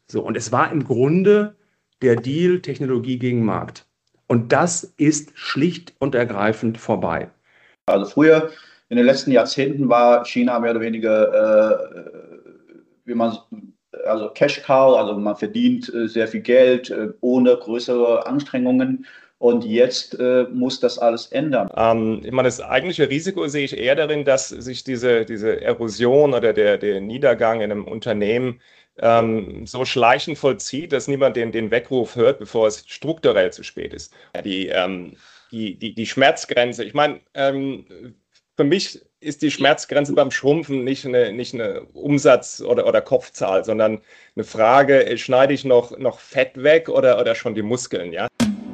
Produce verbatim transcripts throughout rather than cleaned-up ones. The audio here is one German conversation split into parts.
So, und es war im Grunde der Deal Technologie gegen Markt. Und das ist schlicht und ergreifend vorbei. Also früher, in den letzten Jahrzehnten, war China mehr oder weniger, äh, wie man, also Cash Cow, also man verdient äh, sehr viel Geld äh, ohne größere Anstrengungen. Und jetzt äh, muss das alles ändern. Ähm, ich meine, das eigentliche Risiko sehe ich eher darin, dass sich diese, diese Erosion oder der, der Niedergang in einem Unternehmen ähm, so schleichend vollzieht, dass niemand den, den Weckruf hört, bevor es strukturell zu spät ist. Die, ähm, die, die, die Schmerzgrenze, ich meine, ähm, für mich ist die Schmerzgrenze beim Schrumpfen nicht eine, nicht eine Umsatz- oder, oder Kopfzahl, sondern eine Frage, schneide ich noch, noch Fett weg oder, oder schon die Muskeln, ja?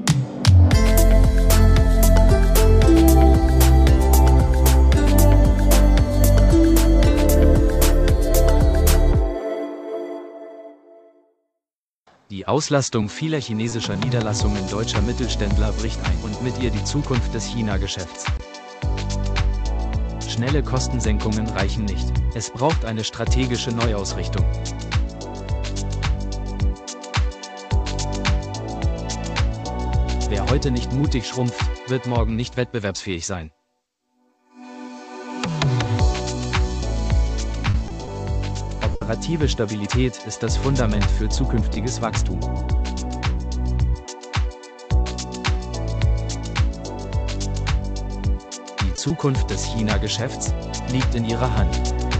Die Auslastung vieler chinesischer Niederlassungen deutscher Mittelständler bricht ein und mit ihr die Zukunft des China-Geschäfts. Schnelle Kostensenkungen reichen nicht. Es braucht eine strategische Neuausrichtung. Wer heute nicht mutig schrumpft, wird morgen nicht wettbewerbsfähig sein. Operative Stabilität ist das Fundament für zukünftiges Wachstum. Die Zukunft des China-Geschäfts liegt in Ihrer Hand.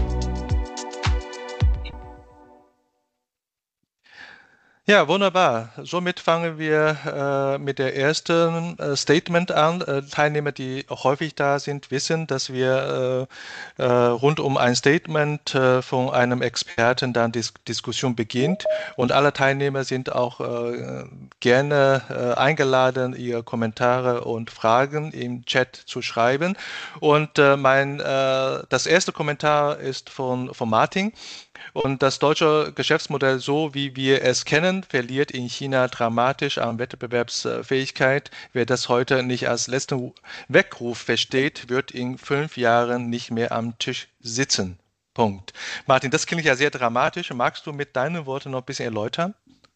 Ja, wunderbar. Somit fangen wir äh, mit der ersten äh, Statement an. Äh, Teilnehmer, die häufig da sind, wissen, dass wir äh, äh, rund um ein Statement äh, von einem Experten dann die Dis Diskussion beginnt. Und alle Teilnehmer sind auch äh, gerne äh, eingeladen, ihre Kommentare und Fragen im Chat zu schreiben. Und äh, mein, äh, das erste Kommentar ist von, von Martin. Und das deutsche Geschäftsmodell, so wie wir es kennen, verliert in China dramatisch an Wettbewerbsfähigkeit. Wer das heute nicht als letzten Weckruf versteht, wird in fünf Jahren nicht mehr am Tisch sitzen. Punkt. Martin, das klingt ja sehr dramatisch. Magst du mit deinen Worten noch ein bisschen erläutern?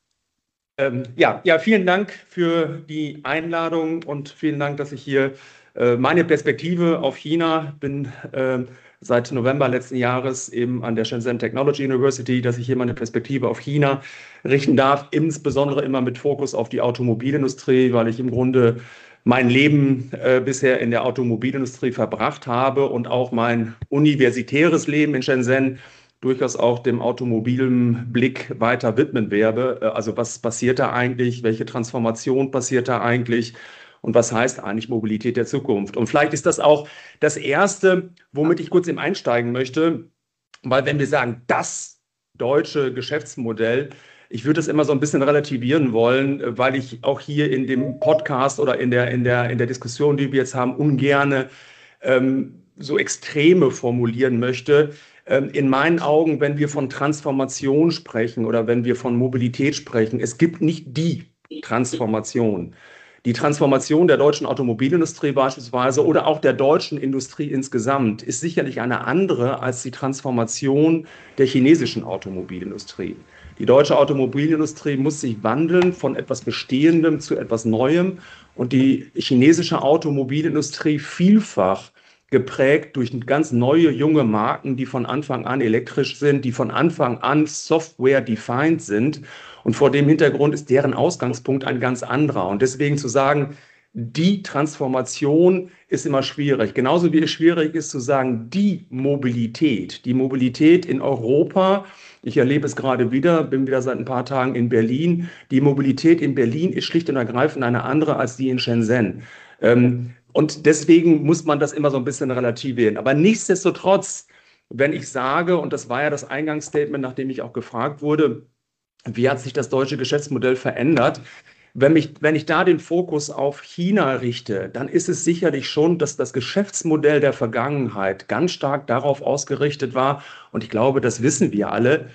Ähm, ja, ja, vielen Dank für die Einladung und vielen Dank, dass ich hier äh, meine Perspektive auf China bin. Äh, seit November letzten Jahres eben an der Shenzhen Technology University, dass ich hier meine Perspektive auf China richten darf, insbesondere immer mit Fokus auf die Automobilindustrie, weil ich im Grunde mein Leben äh, bisher in der Automobilindustrie verbracht habe und auch mein universitäres Leben in Shenzhen durchaus auch dem automobilen Blick weiter widmen werde. Also was passiert da eigentlich? Welche Transformation passiert da eigentlich? Und was heißt eigentlich Mobilität der Zukunft? Und vielleicht ist das auch das Erste, womit ich kurz eben einsteigen möchte, weil wenn wir sagen, das deutsche Geschäftsmodell, ich würde es immer so ein bisschen relativieren wollen, weil ich auch hier in dem Podcast oder in der, in der, in der Diskussion, die wir jetzt haben, ungerne ähm, so Extreme formulieren möchte. Ähm, in meinen Augen, wenn wir von Transformation sprechen oder wenn wir von Mobilität sprechen, es gibt nicht die Transformation. Die Transformation der deutschen Automobilindustrie beispielsweise oder auch der deutschen Industrie insgesamt ist sicherlich eine andere als die Transformation der chinesischen Automobilindustrie. Die deutsche Automobilindustrie muss sich wandeln von etwas Bestehendem zu etwas Neuem und die chinesische Automobilindustrie vielfach geprägt durch ganz neue, junge Marken, die von Anfang an elektrisch sind, die von Anfang an software-defined sind. Und vor dem Hintergrund ist deren Ausgangspunkt ein ganz anderer. Und deswegen zu sagen, die Transformation ist immer schwierig. Genauso wie es schwierig ist zu sagen, die Mobilität, die Mobilität in Europa, ich erlebe es gerade wieder, bin wieder seit ein paar Tagen in Berlin, die Mobilität in Berlin ist schlicht und ergreifend eine andere als die in Shenzhen. Ähm, und deswegen muss man das immer so ein bisschen relativieren. Aber nichtsdestotrotz, wenn ich sage, und das war ja das Eingangsstatement, nachdem ich auch gefragt wurde, wie hat sich das deutsche Geschäftsmodell verändert? Wenn, mich, wenn ich da den Fokus auf China richte, dann ist es sicherlich schon, dass das Geschäftsmodell der Vergangenheit ganz stark darauf ausgerichtet war. Und ich glaube, das wissen wir alle.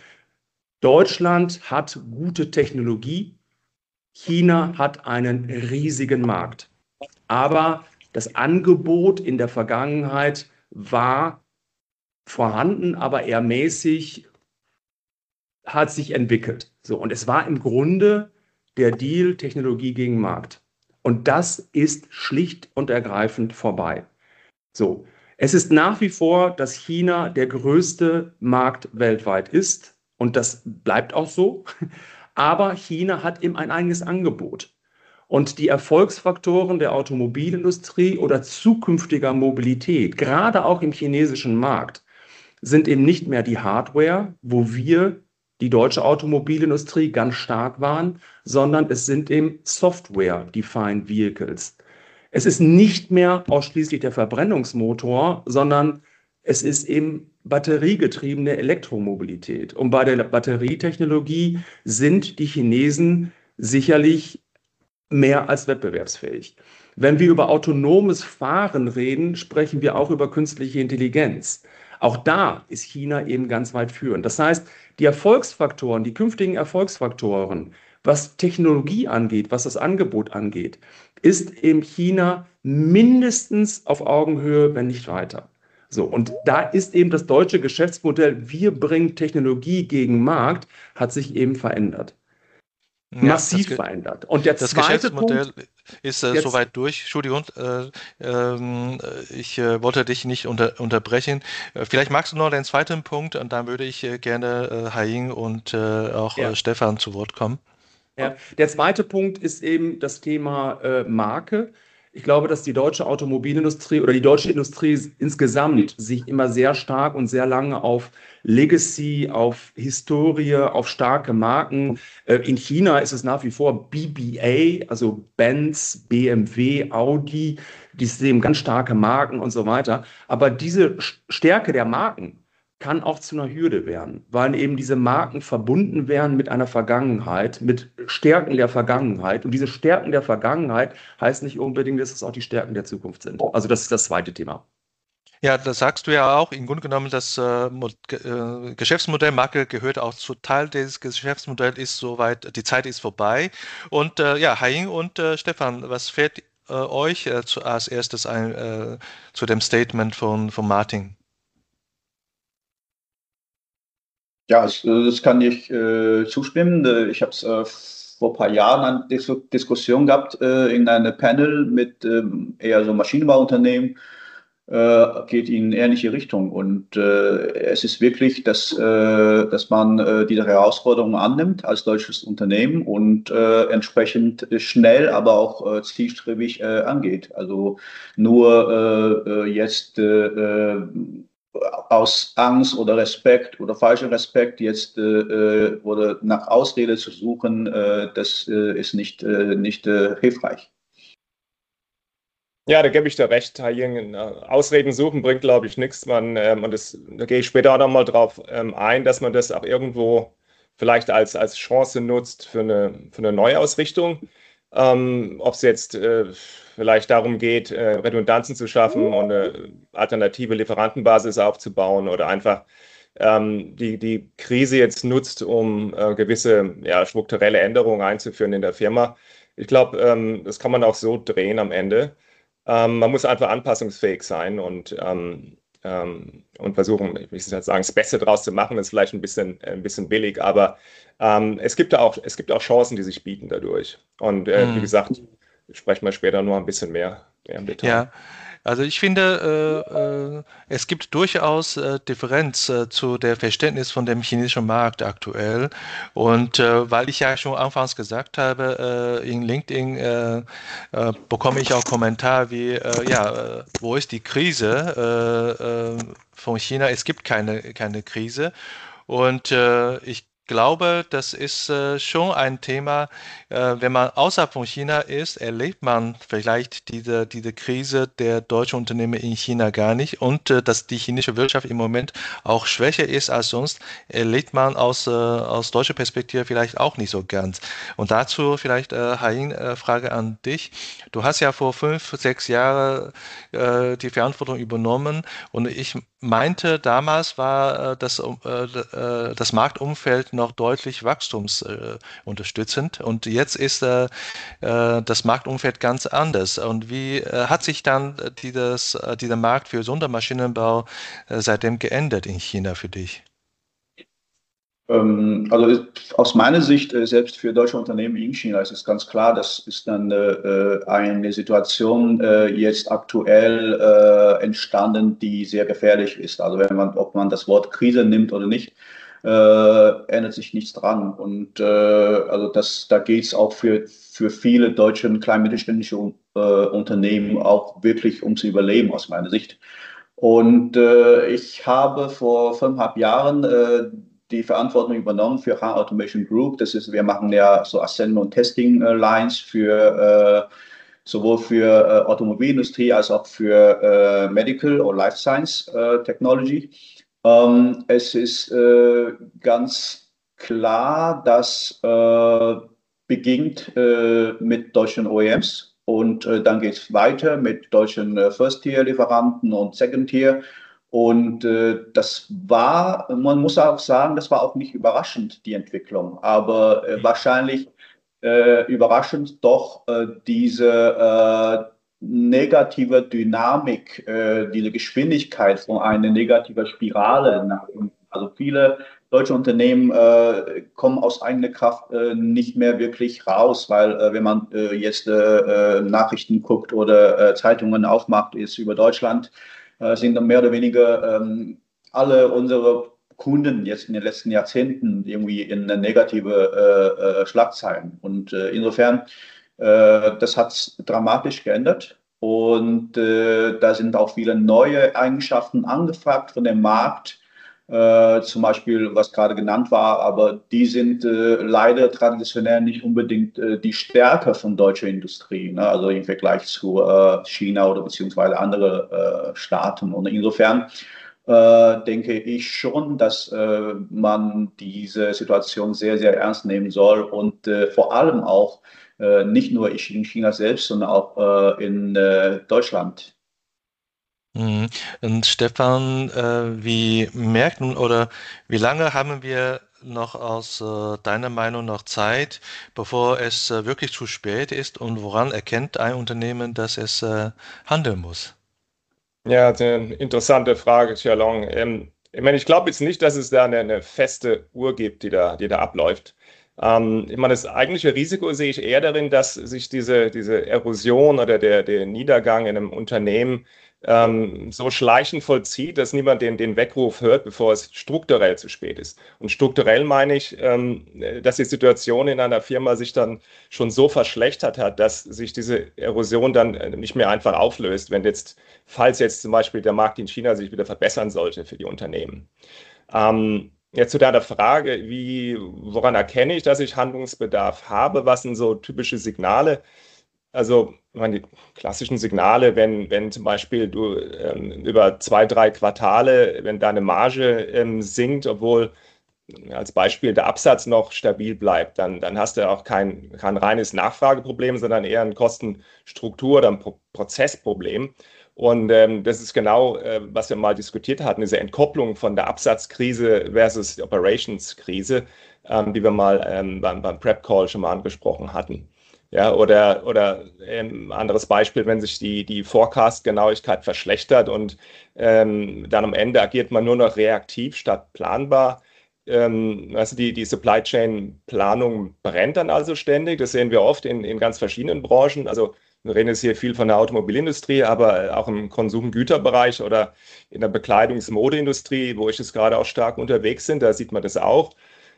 Deutschland hat gute Technologie. China hat einen riesigen Markt. Aber das Angebot in der Vergangenheit war vorhanden, aber eher mäßig, hat sich entwickelt. So, und es war im Grunde der Deal Technologie gegen Markt. Und das ist schlicht und ergreifend vorbei. So, es ist nach wie vor, dass China der größte Markt weltweit ist und das bleibt auch so. Aber China hat eben ein eigenes Angebot. Und die Erfolgsfaktoren der Automobilindustrie oder zukünftiger Mobilität, gerade auch im chinesischen Markt, sind eben nicht mehr die Hardware, wo wir, die deutsche Automobilindustrie, ganz stark waren, sondern es sind eben Software-Defined Vehicles. Es ist nicht mehr ausschließlich der Verbrennungsmotor, sondern es ist eben batteriegetriebene Elektromobilität. Und bei der Batterietechnologie sind die Chinesen sicherlich mehr als wettbewerbsfähig. Wenn wir über autonomes Fahren reden, sprechen wir auch über künstliche Intelligenz. Auch da ist China eben ganz weit führend. Das heißt, die Erfolgsfaktoren, die künftigen Erfolgsfaktoren, was Technologie angeht, was das Angebot angeht, ist eben China mindestens auf Augenhöhe, wenn nicht weiter. So, und da ist eben das deutsche Geschäftsmodell, wir bringen Technologie gegen Markt, hat sich eben verändert. Ja, Massiv das, verändert. Und der das zweite Geschäftsmodell Punkt, ist äh, jetzt, soweit durch. Entschuldigung, äh, ähm, ich äh, wollte dich nicht unter, unterbrechen. Äh, vielleicht magst du noch den zweiten Punkt und dann würde ich äh, gerne äh, Haiying und äh, auch ja. äh, Stefan zu Wort kommen. Ja. Der zweite Punkt ist eben das Thema äh, Marke. Ich glaube, dass die deutsche Automobilindustrie oder die deutsche Industrie insgesamt sich immer sehr stark und sehr lange auf Legacy, auf Historie, auf starke Marken. Äh, in China ist es nach wie vor B B A, also Benz, B M W, Audi, die sind eben ganz starke Marken und so weiter. Aber diese Stärke der Marken kann auch zu einer Hürde werden, weil eben diese Marken verbunden werden mit einer Vergangenheit, mit Stärken der Vergangenheit. Und diese Stärken der Vergangenheit heißt nicht unbedingt, dass es auch die Stärken der Zukunft sind. Also das ist das zweite Thema. Ja, das sagst du ja auch. Im Grunde genommen, das äh, äh, Geschäftsmodell Marke gehört auch zu Teil des Geschäftsmodells, ist soweit, die Zeit ist vorbei. Und äh, ja, Haiying und äh, Stefan, was fällt äh, euch äh, zu, als erstes ein äh, zu dem Statement von, von Martin? Ja, das, das kann ich äh, zustimmen. Ich habe es äh, vor ein paar Jahren eine Dis Diskussion gehabt äh, in einem Panel mit ähm, eher so Maschinenbauunternehmen, äh, geht in ähnliche Richtung. Und äh, es ist wirklich, dass, äh, dass man äh, diese Herausforderungen annimmt als deutsches Unternehmen und äh, entsprechend schnell, aber auch äh, zielstrebig äh, angeht. Also nur äh, jetzt äh, aus Angst oder Respekt oder falschem Respekt jetzt äh, oder nach Ausrede zu suchen, äh, das äh, ist nicht, äh, nicht äh, hilfreich. Ja, da gebe ich dir recht. Haiying, Ausreden suchen bringt, glaube ich, nichts. Man, ähm, und das, da gehe ich später auch nochmal drauf ähm, ein, dass man das auch irgendwo vielleicht als, als Chance nutzt für eine, für eine Neuausrichtung. Ähm, ob es jetzt äh, vielleicht darum geht, äh, Redundanzen zu schaffen und eine alternative Lieferantenbasis aufzubauen oder einfach ähm, die, die Krise jetzt nutzt, um äh, gewisse ja, strukturelle Änderungen einzuführen in der Firma. Ich glaube, ähm, das kann man auch so drehen am Ende. Ähm, man muss einfach anpassungsfähig sein und, ähm, ähm, und versuchen, ich will nicht sagen, das Beste draus zu machen. Das ist vielleicht ein bisschen, ein bisschen billig, aber ähm, es gibt auch, es gibt auch Chancen, die sich bieten dadurch. Und äh, Mm. wie gesagt, sprechen wir später nur ein bisschen mehr, mehr im Detail. Ja, also ich finde, äh, äh, es gibt durchaus äh, Differenz äh, zu der Verständnis von dem chinesischen Markt aktuell. Und äh, weil ich ja schon anfangs gesagt habe, äh, in LinkedIn äh, äh, bekomme ich auch Kommentare wie, äh, ja, äh, wo ist die Krise äh, äh, von China? Es gibt keine, keine Krise. Und äh, ich glaube, das ist äh, schon ein Thema, äh, wenn man außerhalb von China ist, erlebt man vielleicht diese, diese Krise der deutschen Unternehmen in China gar nicht. Und äh, dass die chinesische Wirtschaft im Moment auch schwächer ist als sonst, erlebt man aus, äh, aus deutscher Perspektive vielleicht auch nicht so ganz. Und dazu vielleicht, äh, Haiying, äh, Frage an dich. Du hast ja vor fünf, sechs Jahren äh, die Verantwortung übernommen und ich meinte, damals war äh, das, äh, das Marktumfeld noch deutlich wachstumsunterstützend äh, und jetzt ist äh, äh, das Marktumfeld ganz anders. Und wie äh, hat sich dann dieses, äh, dieser Markt für Sondermaschinenbau äh, seitdem geändert in China für dich? Ähm, also ist, aus meiner Sicht, äh, selbst für deutsche Unternehmen in China ist es ganz klar, das ist dann äh, eine Situation äh, jetzt aktuell äh, entstanden, die sehr gefährlich ist. Also wenn man, ob man das Wort Krise nimmt oder nicht, äh, ändert sich nichts dran. Und äh, also das, da geht es auch für, für viele deutsche und klein mittelständische äh, Unternehmen auch wirklich ums Überleben aus meiner Sicht. Und äh, ich habe vor fünfeinhalb Jahren äh, die Verantwortung übernommen für Hang Automation Group. Das ist, wir machen ja so Assembly und Testing äh, Lines für äh, sowohl für äh, Automobilindustrie als auch für äh, Medical oder Life Science äh, Technology. Ähm, es ist äh, ganz klar, dass äh, beginnt äh, mit deutschen O E Ms und äh, dann geht es weiter mit deutschen äh, First-Tier-Lieferanten und Second-Tier. Und äh, das war, man muss auch sagen, das war auch nicht überraschend, die Entwicklung, aber äh, wahrscheinlich äh, überraschend doch äh, diese äh, negative Dynamik, äh, diese Geschwindigkeit von einer negativen Spirale nach unten. Also viele deutsche Unternehmen äh, kommen aus eigener Kraft äh, nicht mehr wirklich raus, weil äh, wenn man äh, jetzt äh, Nachrichten guckt oder äh, Zeitungen aufmacht, ist über Deutschland, äh, sind dann mehr oder weniger ähm, alle unsere Kunden jetzt in den letzten Jahrzehnten irgendwie in negative äh, äh, Schlagzeilen. Und äh, insofern, äh, das hat dramatisch geändert. Und äh, da sind auch viele neue Eigenschaften angefragt von dem Markt, äh, zum Beispiel, was gerade genannt war, aber die sind äh, leider traditionell nicht unbedingt äh, die Stärke von deutscher Industrie, ne? Also im Vergleich zu äh, China oder beziehungsweise andere äh, Staaten. Und insofern äh, denke ich schon, dass äh, man diese Situation sehr, sehr ernst nehmen soll und äh, vor allem auch äh, nicht nur in China selbst, sondern auch äh, in äh, Deutschland. Mhm. Und Stefan, äh, wie merkt man oder wie lange haben wir noch aus äh, deiner Meinung noch Zeit, bevor es äh, wirklich zu spät ist und woran erkennt ein Unternehmen, dass es äh, handeln muss? Ja, das ist eine interessante Frage, Xiaolong. Ähm, ich meine, ich glaube jetzt nicht, dass es da eine, eine feste Uhr gibt, die da, die da abläuft. Ähm, ich meine, das eigentliche Risiko sehe ich eher darin, dass sich diese, diese Erosion oder der, der Niedergang in einem Unternehmen ähm, so schleichend vollzieht, dass niemand den, den Weckruf hört, bevor es strukturell zu spät ist. Und strukturell meine ich, ähm, dass die Situation in einer Firma sich dann schon so verschlechtert hat, dass sich diese Erosion dann nicht mehr einfach auflöst, wenn jetzt, falls jetzt zum Beispiel der Markt in China sich wieder verbessern sollte für die Unternehmen. Ähm, Jetzt zu deiner Frage, wie, woran erkenne ich, dass ich Handlungsbedarf habe? Was sind so typische Signale? Also, ich meine, die klassischen Signale, wenn, wenn zum Beispiel du ähm, über zwei, drei Quartale, wenn deine Marge ähm, sinkt, obwohl als Beispiel der Absatz noch stabil bleibt, dann, dann hast du auch kein, kein reines Nachfrageproblem, sondern eher ein Kostenstruktur- oder ein Pro Prozessproblem. Und ähm, das ist genau, äh, was wir mal diskutiert hatten, diese Entkopplung von der Absatzkrise versus Operations-Krise, ähm, die wir mal ähm, beim, beim Prep-Call schon mal angesprochen hatten. Ja, oder oder ähm, anderes Beispiel, wenn sich die, die Forecast-Genauigkeit verschlechtert und ähm, dann am Ende agiert man nur noch reaktiv statt planbar. Ähm, also die, die Supply Chain Planung brennt dann also ständig. Das sehen wir oft in, in ganz verschiedenen Branchen. Also wir reden jetzt hier viel von der Automobilindustrie, aber auch im Konsumgüterbereich oder in der Bekleidungsmodeindustrie, wo ich jetzt gerade auch stark unterwegs bin, da sieht man das auch.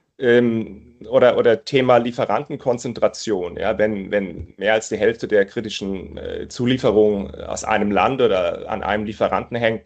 Ähm, oder, oder Thema Lieferantenkonzentration. Ja, wenn, wenn mehr als die Hälfte der kritischen äh, Zulieferungen aus einem Land oder an einem Lieferanten hängt,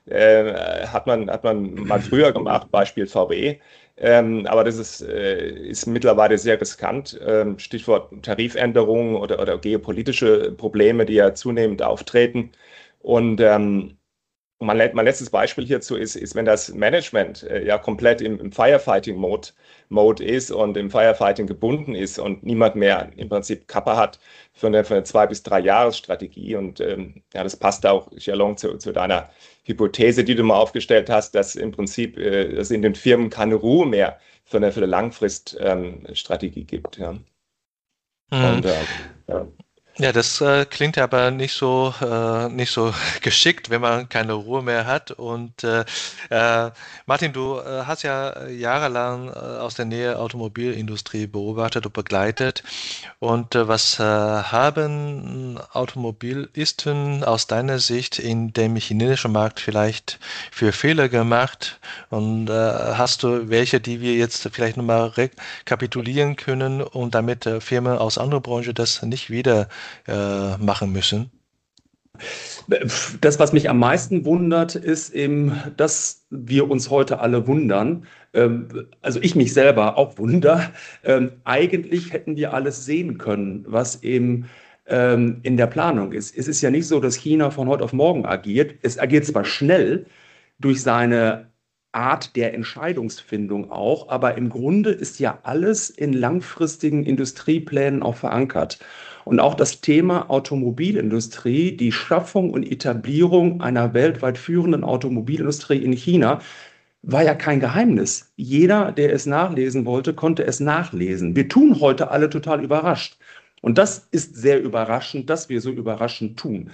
äh, hat man, hat man mal früher gemacht, Beispiel V W. Ähm, aber das ist, äh, ist mittlerweile sehr riskant. Ähm, Stichwort Tarifänderungen oder, oder geopolitische Probleme, die ja zunehmend auftreten. Und ähm, mein, mein letztes Beispiel hierzu ist, ist wenn das Management äh, ja komplett im, im Firefighting-Mode Mode ist und im Firefighting gebunden ist und niemand mehr im Prinzip Kappa hat für eine, für eine zwei- bis drei Jahres-Strategie. Und ähm, ja, das passt auch, Xiaolong, zu, zu deiner Hypothese, die du mal aufgestellt hast, dass im Prinzip äh, es in den Firmen keine Ruhe mehr für eine, für eine Langfriststrategie ähm, gibt. Ja. Mhm. Und, äh, ja. Ja, das äh, klingt aber nicht so, äh, nicht so geschickt, wenn man keine Ruhe mehr hat. Und äh, äh, Martin, du äh, hast ja jahrelang äh, aus der Nähe Automobilindustrie beobachtet und begleitet. Und äh, was äh, haben Automobilisten aus deiner Sicht in dem chinesischen Markt vielleicht für Fehler gemacht? Und äh, hast du welche, die wir jetzt vielleicht nochmal rekapitulieren können, um damit äh, Firmen aus anderen Branchen das nicht wieder äh, machen müssen? Das, was mich am meisten wundert, ist eben, dass wir uns heute alle wundern. Ähm, also ich mich selber auch wunder. Ähm, eigentlich hätten wir alles sehen können, was eben ähm, in der Planung ist. Es ist ja nicht so, dass China von heute auf morgen agiert. Es agiert zwar schnell durch seine Art der Entscheidungsfindung auch, aber im Grunde ist ja alles in langfristigen Industrieplänen auch verankert. Und auch das Thema Automobilindustrie, die Schaffung und Etablierung einer weltweit führenden Automobilindustrie in China, war ja kein Geheimnis. Jeder, der es nachlesen wollte, konnte es nachlesen. Wir tun heute alle total überrascht. Und das ist sehr überraschend, dass wir so überraschend tun.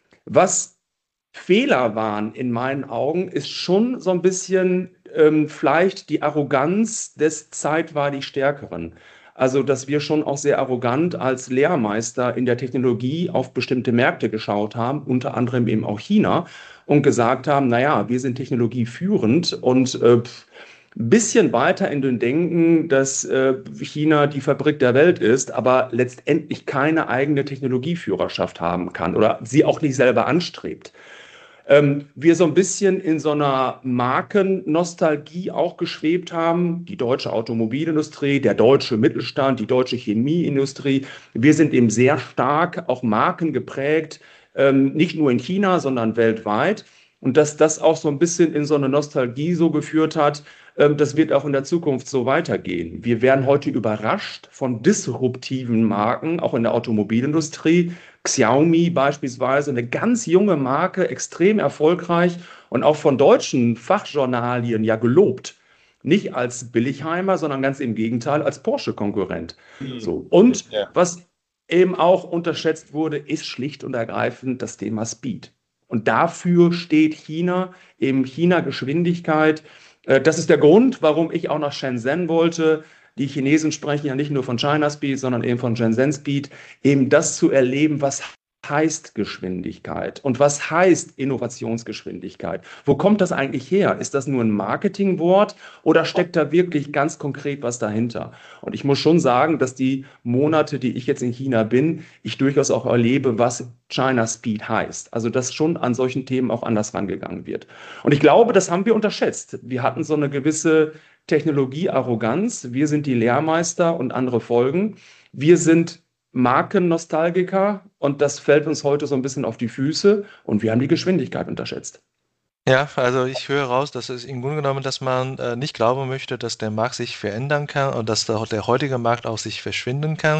Was Fehler waren in meinen Augen, ist schon so ein bisschen ähm, vielleicht die Arroganz des zeitweilig Stärkeren. Also, dass wir schon auch sehr arrogant als Lehrmeister in der Technologie auf bestimmte Märkte geschaut haben, unter anderem eben auch China, und gesagt haben, naja, wir sind technologieführend und äh, ein bisschen weiter in den Denken, dass äh, China die Fabrik der Welt ist, aber letztendlich keine eigene Technologieführerschaft haben kann oder sie auch nicht selber anstrebt. Ähm, wir so ein bisschen in so einer Markennostalgie auch geschwebt haben, die deutsche Automobilindustrie, der deutsche Mittelstand, die deutsche Chemieindustrie. Wir sind eben sehr stark auch markengeprägt, ähm, nicht nur in China, sondern weltweit. Und dass das auch so ein bisschen in so eine Nostalgie so geführt hat, ähm, das wird auch in der Zukunft so weitergehen. Wir werden heute überrascht von disruptiven Marken, auch in der Automobilindustrie. Xiaomi beispielsweise, eine ganz junge Marke, extrem erfolgreich und auch von deutschen Fachjournalien ja gelobt. Nicht als Billigheimer, sondern ganz im Gegenteil als Porsche-Konkurrent. So. Und Ja. was eben auch unterschätzt wurde, ist schlicht und ergreifend das Thema Speed. Und dafür steht China, eben China-Geschwindigkeit. Äh, Das ist der Grund, warum ich auch nach Shenzhen wollte. Die Chinesen sprechen ja nicht nur von China Speed, sondern eben von Shenzhen Speed, eben das zu erleben, was heißt Geschwindigkeit und was heißt Innovationsgeschwindigkeit. Wo kommt das eigentlich her? Ist das nur ein Marketingwort oder steckt da wirklich ganz konkret was dahinter? Und ich muss schon sagen, dass die Monate, die ich jetzt in China bin, ich durchaus auch erlebe, was China Speed heißt. Also, dass schon an solchen Themen auch anders rangegangen wird. Und ich glaube, das haben wir unterschätzt. Wir hatten so eine gewisse Technologiearroganz. Wir sind die Lehrmeister und andere folgen. Wir sind Markennostalgiker und das fällt uns heute so ein bisschen auf die Füße und wir haben die Geschwindigkeit unterschätzt. Ja, also ich höre raus, dass es im Grunde genommen, dass man äh, nicht glauben möchte, dass der Markt sich verändern kann und dass der, der heutige Markt auch sich verschwinden kann.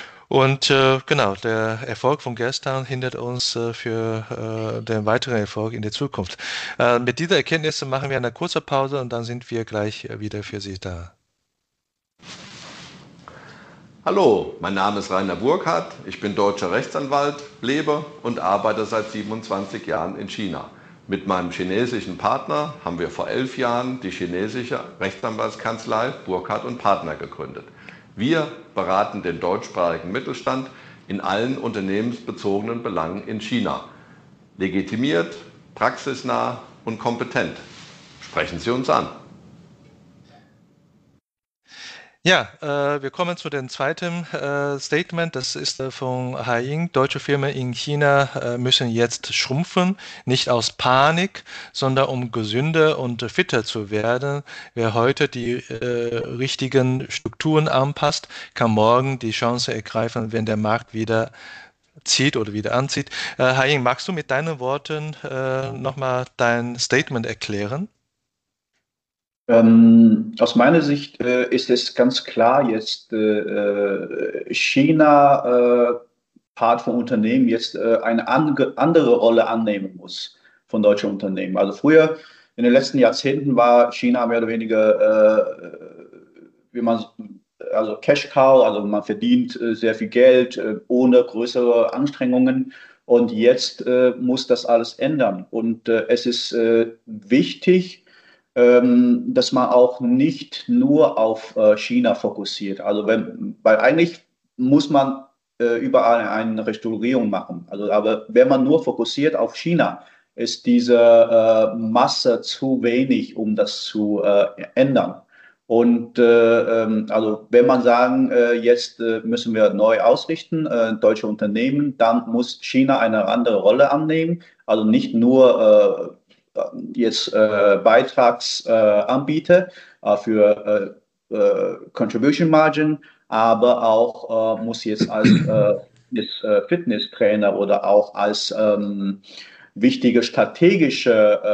Und äh, genau, der Erfolg von gestern hindert uns äh, für äh, den weiteren Erfolg in der Zukunft. Äh, mit dieser Erkenntnis machen wir eine kurze Pause und dann sind wir gleich äh, wieder für Sie da. Hallo, mein Name ist Rainer Burkhardt, ich bin deutscher Rechtsanwalt, lebe und arbeite seit siebenundzwanzig Jahren in China. Mit meinem chinesischen Partner haben wir vor elf Jahren die chinesische Rechtsanwaltskanzlei Burkhardt und Partner gegründet. Wir beraten den deutschsprachigen Mittelstand in allen unternehmensbezogenen Belangen in China. Legitimiert, praxisnah und kompetent. Sprechen Sie uns an. Ja, äh, wir kommen zu dem zweiten äh, Statement. Das ist äh, von Haiying. Deutsche Firmen in China äh, müssen jetzt schrumpfen, nicht aus Panik, sondern um gesünder und fitter zu werden. Wer heute die äh, richtigen Strukturen anpasst, kann morgen die Chance ergreifen, wenn der Markt wieder zieht oder wieder anzieht. Äh, Haiying, magst du mit deinen Worten äh, nochmal dein Statement erklären? Ähm, aus meiner Sicht äh, ist es ganz klar, jetzt äh, China, äh, Part von Unternehmen, jetzt äh, eine ange andere Rolle annehmen muss von deutschen Unternehmen. Also früher, in den letzten Jahrzehnten, war China mehr oder weniger, äh, wie man also Cash Cow, also man verdient äh, sehr viel Geld äh, ohne größere Anstrengungen. Und jetzt äh, muss das alles ändern. Und äh, es ist äh, wichtig, ähm, dass man auch nicht nur auf äh, China fokussiert. Also wenn, weil eigentlich muss man äh, überall eine Restaurierung machen. Also, aber wenn man nur fokussiert auf China, ist diese äh, Masse zu wenig, um das zu äh, ändern. Und äh, ähm, also wenn man sagen, äh, jetzt äh, müssen wir neu ausrichten, äh, deutsche Unternehmen, dann muss China eine andere Rolle annehmen. Also nicht nur äh, jetzt äh, Beitragsanbieter äh, für äh, äh, Contribution Margin, aber auch äh, muss jetzt als äh, jetzt, äh, Fitnesstrainer oder auch als ähm, wichtige strategische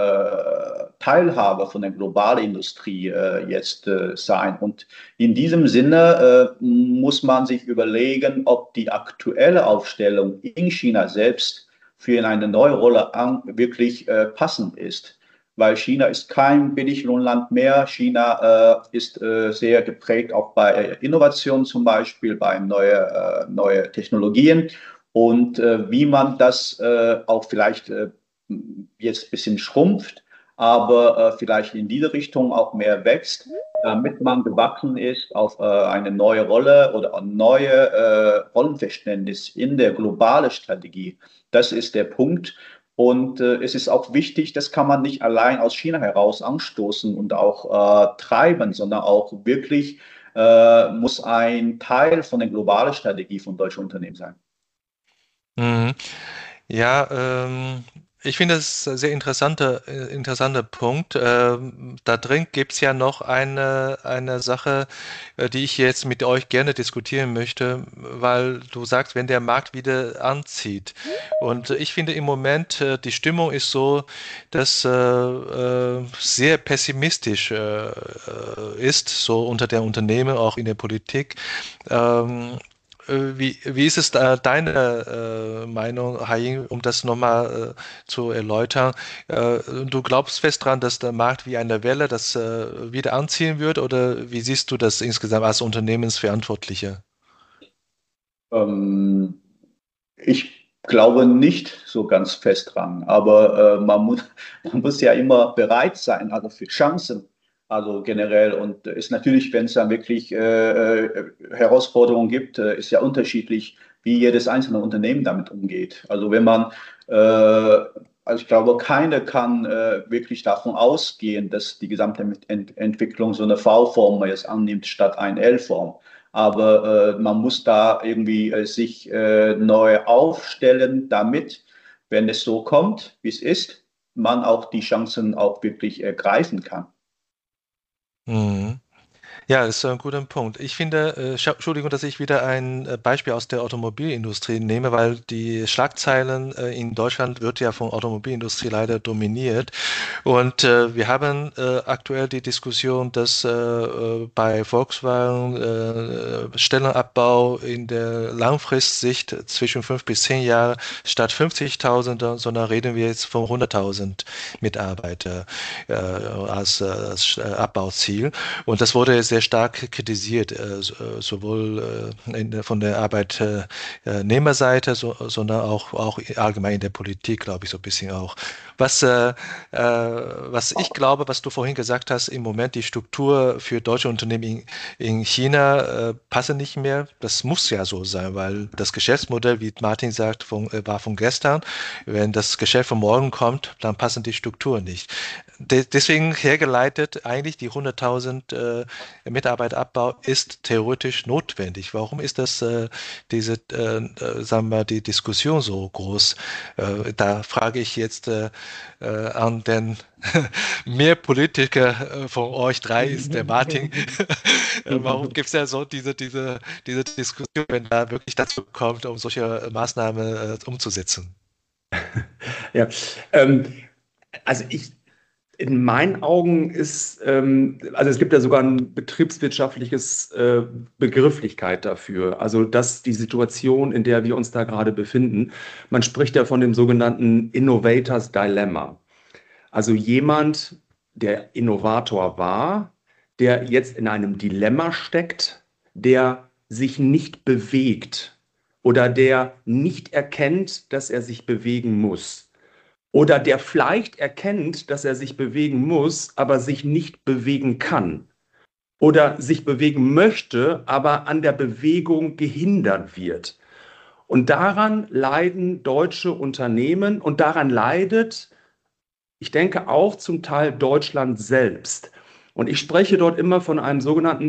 äh, Teilhabe von der globalen Industrie äh, jetzt äh, sein. Und in diesem Sinne äh, muss man sich überlegen, ob die aktuelle Aufstellung in China selbst für eine neue Rolle an, wirklich äh, passend ist. Weil China ist kein Billiglohnland mehr. China äh, ist äh, sehr geprägt auch bei Innovation zum Beispiel, bei neue, äh, neue Technologien. Und äh, wie man das äh, auch vielleicht äh, jetzt ein bisschen schrumpft, aber äh, vielleicht in diese Richtung auch mehr wächst, damit man gewachsen ist auf äh, eine neue Rolle oder ein neues äh, Rollenverständnis in der globalen Strategie. Das ist der Punkt. Und äh, es ist auch wichtig, das kann man nicht allein aus China heraus anstoßen und auch äh, treiben, sondern auch wirklich äh, muss ein Teil von der globalen Strategie von deutschen Unternehmen sein. Mhm. Ja, ähm, ich finde es ein sehr interessanter, äh, interessanter Punkt. Ähm, da drin gibt es ja noch eine, eine Sache, äh, die ich jetzt mit euch gerne diskutieren möchte, weil du sagst, wenn der Markt wieder anzieht. Und ich finde im Moment, äh, die Stimmung ist so, dass äh, äh, sehr pessimistisch äh, äh, ist, so unter der Unternehmen, auch in der Politik. Ähm, äh, Wie, wie ist es da deine äh, Meinung, Haiying, um das nochmal äh, zu erläutern? Äh, du glaubst fest dran, dass der Markt wie eine Welle das äh, wieder anziehen wird, oder wie siehst du das insgesamt als Unternehmensverantwortlicher? Ähm, ich glaube nicht so ganz fest dran, aber äh, man muss, man muss ja immer bereit sein, also für Chancen, also generell. Und ist natürlich, wenn es dann wirklich äh, äh, Herausforderungen gibt, äh, ist ja unterschiedlich, wie jedes einzelne Unternehmen damit umgeht. Also wenn man, äh, also ich glaube, keiner kann äh, wirklich davon ausgehen, dass die gesamte Ent Entwicklung so eine V-Form jetzt annimmt statt eine L-Form. Aber äh, man muss da irgendwie äh, sich äh, neu aufstellen, damit, wenn es so kommt, wie es ist, man auch die Chancen auch wirklich ergreifen kann. Mhm. Ja, das ist ein guter Punkt. Ich finde, äh, scha- Entschuldigung, dass ich wieder ein äh, Beispiel aus der Automobilindustrie nehme, weil die Schlagzeilen äh, in Deutschland wird ja von Automobilindustrie leider dominiert. Und äh, wir haben äh, aktuell die Diskussion, dass äh, äh, bei Volkswagen äh, Stellenabbau in der Langfristsicht zwischen fünf bis zehn Jahre statt fünfzigtausend, sondern reden wir jetzt von hunderttausend Mitarbeiter äh, als, äh, als äh, Abbauziel. Und das wurde sehr stark kritisiert, äh, sowohl äh, in, von der Arbeitnehmerseite, so, sondern auch, auch allgemein in der Politik, glaube ich, so ein bisschen auch. Was, äh, äh, was ich glaube, was du vorhin gesagt hast, im Moment die Struktur für deutsche Unternehmen in, in China äh, passen nicht mehr. Das muss ja so sein, weil das Geschäftsmodell, wie Martin sagt, von, äh, war von gestern. Wenn das Geschäft von morgen kommt, dann passen die Strukturen nicht. De deswegen hergeleitet, eigentlich die hunderttausend äh, Mitarbeiterabbau ist theoretisch notwendig. Warum ist das äh, diese, äh, äh, sagen wir, die Diskussion so groß? Äh, da frage ich jetzt äh, äh, an den mehr Politiker äh, von euch drei ist der Martin. Äh, warum gibt es ja so diese, diese, diese Diskussion, wenn da wirklich dazu kommt, um solche Maßnahmen äh, umzusetzen? Ja, ähm, also ich, in meinen Augen ist, ähm, also es gibt ja sogar ein betriebswirtschaftliches äh, Begrifflichkeit dafür. Also dass die Situation, in der wir uns da gerade befinden, man spricht ja von dem sogenannten Innovators Dilemma. Also jemand, der Innovator war, der jetzt in einem Dilemma steckt, der sich nicht bewegt oder der nicht erkennt, dass er sich bewegen muss oder der vielleicht erkennt, dass er sich bewegen muss, aber sich nicht bewegen kann oder sich bewegen möchte, aber an der Bewegung gehindert wird. Und daran leiden deutsche Unternehmen und daran leidet, ich denke, auch zum Teil Deutschland selbst. Und ich spreche dort immer von einem sogenannten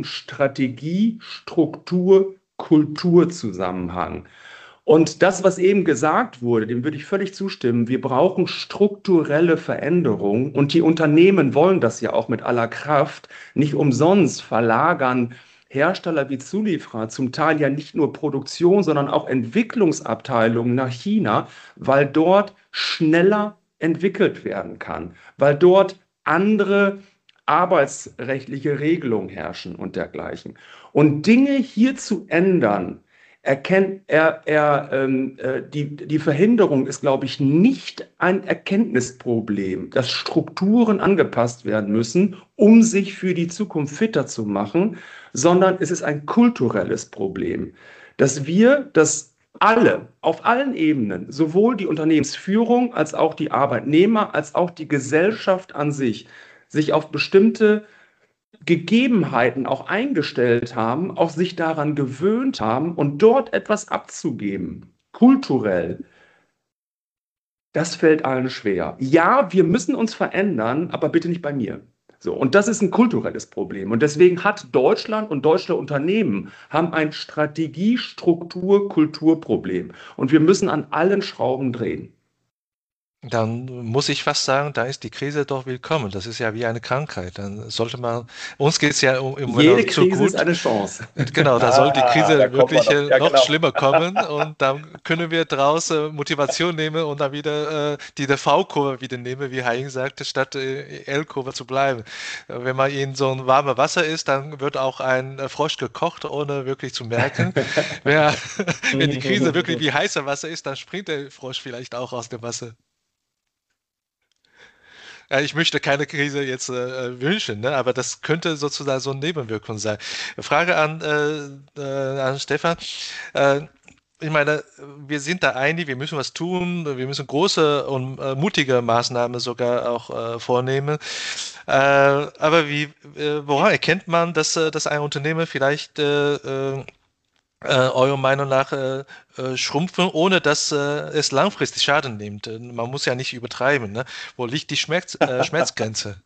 Strategie-Struktur-Kultur-Zusammenhang. Und das, was eben gesagt wurde, dem würde ich völlig zustimmen. Wir brauchen strukturelle Veränderungen und die Unternehmen wollen das ja auch mit aller Kraft. Nicht umsonst verlagern Hersteller wie Zulieferer zum Teil ja nicht nur Produktion, sondern auch Entwicklungsabteilungen nach China, weil dort schneller entwickelt werden kann, weil dort andere arbeitsrechtliche Regelungen herrschen und dergleichen. Und Dinge hier zu ändern, erkennt er, er ähm, äh, die, die Verhinderung ist, glaube ich, nicht ein Erkenntnisproblem, dass Strukturen angepasst werden müssen, um sich für die Zukunft fitter zu machen, sondern es ist ein kulturelles Problem, dass wir, dass alle, auf allen Ebenen, sowohl die Unternehmensführung als auch die Arbeitnehmer, als auch die Gesellschaft an sich, sich auf bestimmte Gegebenheiten auch eingestellt haben, auch sich daran gewöhnt haben und dort etwas abzugeben, kulturell, das fällt allen schwer. Ja, wir müssen uns verändern, aber bitte nicht bei mir. So, und das ist ein kulturelles Problem. Und deswegen hat Deutschland und deutsche Unternehmen haben ein Strategie-, Struktur-, Kulturproblem. Und wir müssen an allen Schrauben drehen. Dann muss ich fast sagen, da ist die Krise doch willkommen. Das ist ja wie eine Krankheit. Dann sollte man, uns geht es ja im Moment Jede zu Krise gut. ist eine Chance. Genau, da soll die Krise da kommt man wirklich noch- äh, ja, noch genau. schlimmer kommen und dann können wir daraus äh, Motivation nehmen und dann wieder äh, die V-Kurve wieder nehmen, wie Haing sagte, statt äh, L-Kurve zu bleiben. Äh, Wenn man in so ein warmes Wasser ist, dann wird auch ein äh, Frosch gekocht, ohne wirklich zu merken. Wer, wenn die Krise wirklich wie heißer Wasser ist, dann springt der Frosch vielleicht auch aus dem Wasser. Ja, ich möchte keine Krise jetzt äh, wünschen, ne? Aber das könnte sozusagen so eine Nebenwirkung sein. Frage an, äh, äh, an Stefan. Äh, ich meine, wir sind da einig, wir müssen was tun, wir müssen große und äh, mutige Maßnahmen sogar auch äh, vornehmen. Äh, aber wie, äh, woran erkennt man, dass, äh, dass ein Unternehmen vielleicht äh, äh, äh, eurer Meinung nach äh, äh, schrumpfen, ohne dass äh, es langfristig Schaden nimmt? Äh, Man muss ja nicht übertreiben, ne? Wo liegt die Schmerz, äh, Schmerzgrenze?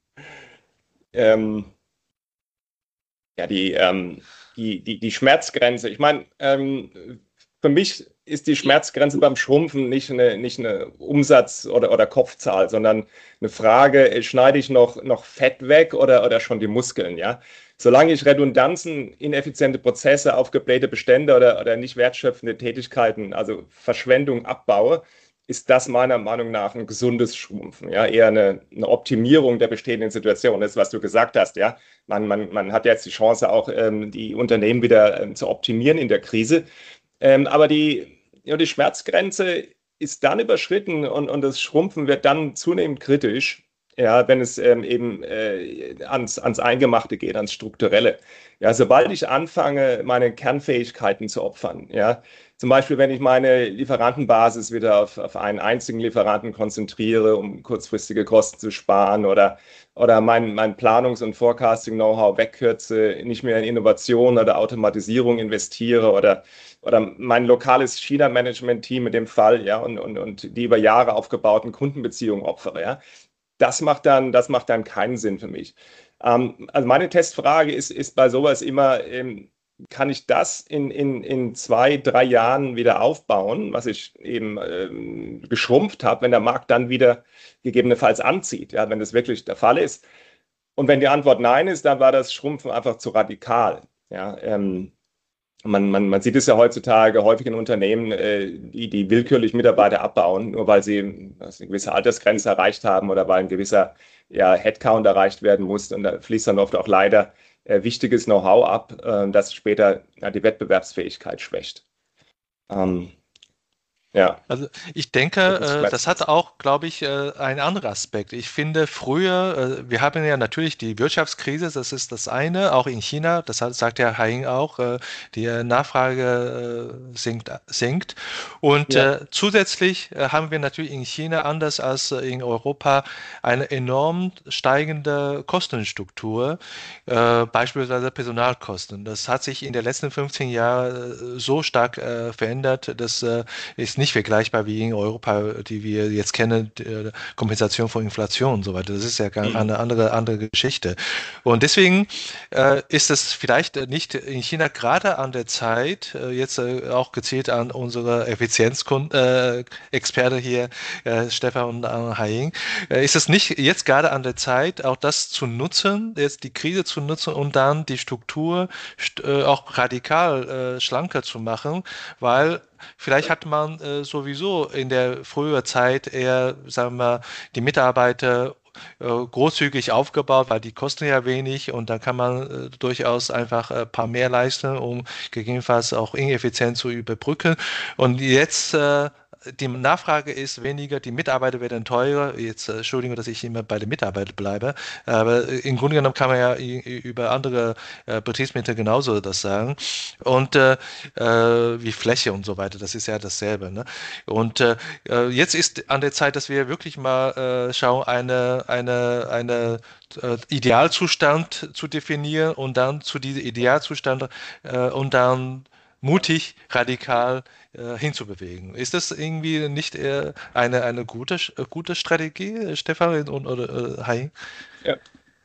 Ähm, ja, die, ähm, die, die, die Schmerzgrenze. Ich meine, ähm, für mich ist die Schmerzgrenze beim Schrumpfen nicht eine, nicht eine Umsatz- oder, oder Kopfzahl, sondern eine Frage, äh, schneide ich noch, noch Fett weg oder, oder schon die Muskeln, ja? Solange ich Redundanzen, ineffiziente Prozesse, aufgeblähte Bestände oder, oder nicht wertschöpfende Tätigkeiten, also Verschwendung abbaue, ist das meiner Meinung nach ein gesundes Schrumpfen, ja, eher eine, eine Optimierung der bestehenden Situation. Das ist, was du gesagt hast, ja. Man, man, man hat jetzt die Chance, auch ähm, die Unternehmen wieder ähm, zu optimieren in der Krise. Ähm, aber die, ja, die Schmerzgrenze ist dann überschritten und, und das Schrumpfen wird dann zunehmend kritisch, ja, wenn es ähm, eben äh, ans, ans Eingemachte geht, ans Strukturelle. Ja, sobald ich anfange, meine Kernfähigkeiten zu opfern, ja, zum Beispiel, wenn ich meine Lieferantenbasis wieder auf, auf einen einzigen Lieferanten konzentriere, um kurzfristige Kosten zu sparen oder, oder mein, mein Planungs- und Forecasting-Know-how wegkürze, nicht mehr in Innovation oder Automatisierung investiere oder, oder mein lokales China-Management-Team in dem Fall, ja, und, und, und die über Jahre aufgebauten Kundenbeziehungen opfere, ja. Das macht dann, das macht dann keinen Sinn für mich. Ähm, also meine Testfrage ist, ist bei sowas immer, ähm, kann ich das in, in, in zwei, drei Jahren wieder aufbauen, was ich eben ähm, geschrumpft habe, wenn der Markt dann wieder gegebenenfalls anzieht, ja, wenn das wirklich der Fall ist. Und wenn die Antwort nein ist, dann war das Schrumpfen einfach zu radikal. Ja, ähm, man, man, man sieht es ja heutzutage häufig in Unternehmen, äh, die, die willkürlich Mitarbeiter abbauen, nur weil sie also eine gewisse Altersgrenze erreicht haben oder weil ein gewisser ja, Headcount erreicht werden muss. Und da fließt dann oft auch leider äh, wichtiges Know-how ab, äh, das später ja, die Wettbewerbsfähigkeit schwächt. Ähm, Ja. Also ich denke, äh, das hat auch, glaube ich, äh, einen anderen Aspekt. Ich finde früher, äh, wir haben ja natürlich die Wirtschaftskrise, das ist das eine, auch in China, das hat, sagt ja Haiying auch, äh, die Nachfrage äh, sinkt, sinkt. Und Ja. äh, zusätzlich äh, haben wir natürlich in China, anders als äh, in Europa, eine enorm steigende Kostenstruktur, äh, beispielsweise Personalkosten. Das hat sich in den letzten fünfzehn Jahren äh, so stark äh, verändert, dass äh, ist nicht vergleichbar wie in Europa, die wir jetzt kennen, die Kompensation von Inflation und so weiter. Das ist ja ganz Mhm. eine andere, andere Geschichte. Und deswegen äh, ist es vielleicht nicht in China gerade an der Zeit, äh, jetzt äh, auch gezielt an unsere Effizienzexperte äh, hier, äh, Stefan und äh, Haiying, äh, ist es nicht jetzt gerade an der Zeit, auch das zu nutzen, jetzt die Krise zu nutzen und dann die Struktur st äh, auch radikal äh, schlanker zu machen, weil vielleicht hat man äh, sowieso in der früheren Zeit eher, sagen wir, die Mitarbeiter äh, großzügig aufgebaut, weil die kosten ja wenig und dann kann man äh, durchaus einfach ein paar mehr leisten, um gegebenenfalls auch Ineffizienz zu überbrücken. Und jetzt äh, die Nachfrage ist weniger, die Mitarbeiter werden teurer. Jetzt, äh, Entschuldigung, dass ich immer bei den Mitarbeitern bleibe, aber äh, im Grunde genommen kann man ja über andere äh, Betriebsmittel genauso das sagen. Und äh, äh, wie Fläche und so weiter, das ist ja dasselbe. Ne? Und äh, äh, jetzt ist an der Zeit, dass wir wirklich mal äh, schauen, eine, eine, eine äh, Idealzustand zu definieren und dann zu diesem Idealzustand äh, und dann mutig, radikal äh, hinzubewegen. Ist das irgendwie nicht eher eine, eine gute, äh, gute Strategie, Stefan und, oder äh, Hai? Ja.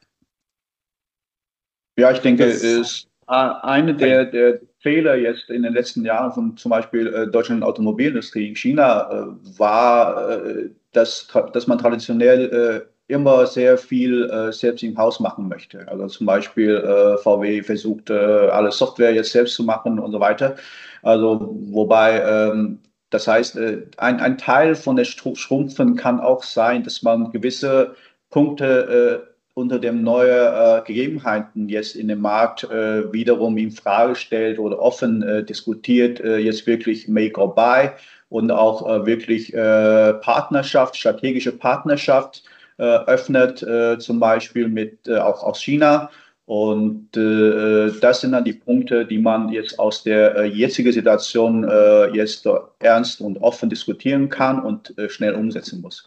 Ja, ich denke, Das, ist eine der, der Fehler jetzt in den letzten Jahren von zum Beispiel äh, Deutschland Automobilindustrie in China äh, war, äh, dass, dass man traditionell äh, immer sehr viel äh, selbst im Haus machen möchte. Also zum Beispiel äh, V W versucht, äh, alle Software jetzt selbst zu machen und so weiter. Also wobei, ähm, das heißt, äh, ein, ein Teil von der Schrumpfen kann auch sein, dass man gewisse Punkte äh, unter den neuen äh, Gegebenheiten jetzt in dem Markt äh, wiederum in Frage stellt oder offen äh, diskutiert, äh, jetzt wirklich Make or Buy und auch äh, wirklich äh, Partnerschaft, strategische Partnerschaft äh, öffnet, äh, zum Beispiel mit äh, auch aus China. Und äh, das sind dann die Punkte, die man jetzt aus der äh, jetzigen Situation äh, jetzt ernst und offen diskutieren kann und äh, schnell umsetzen muss.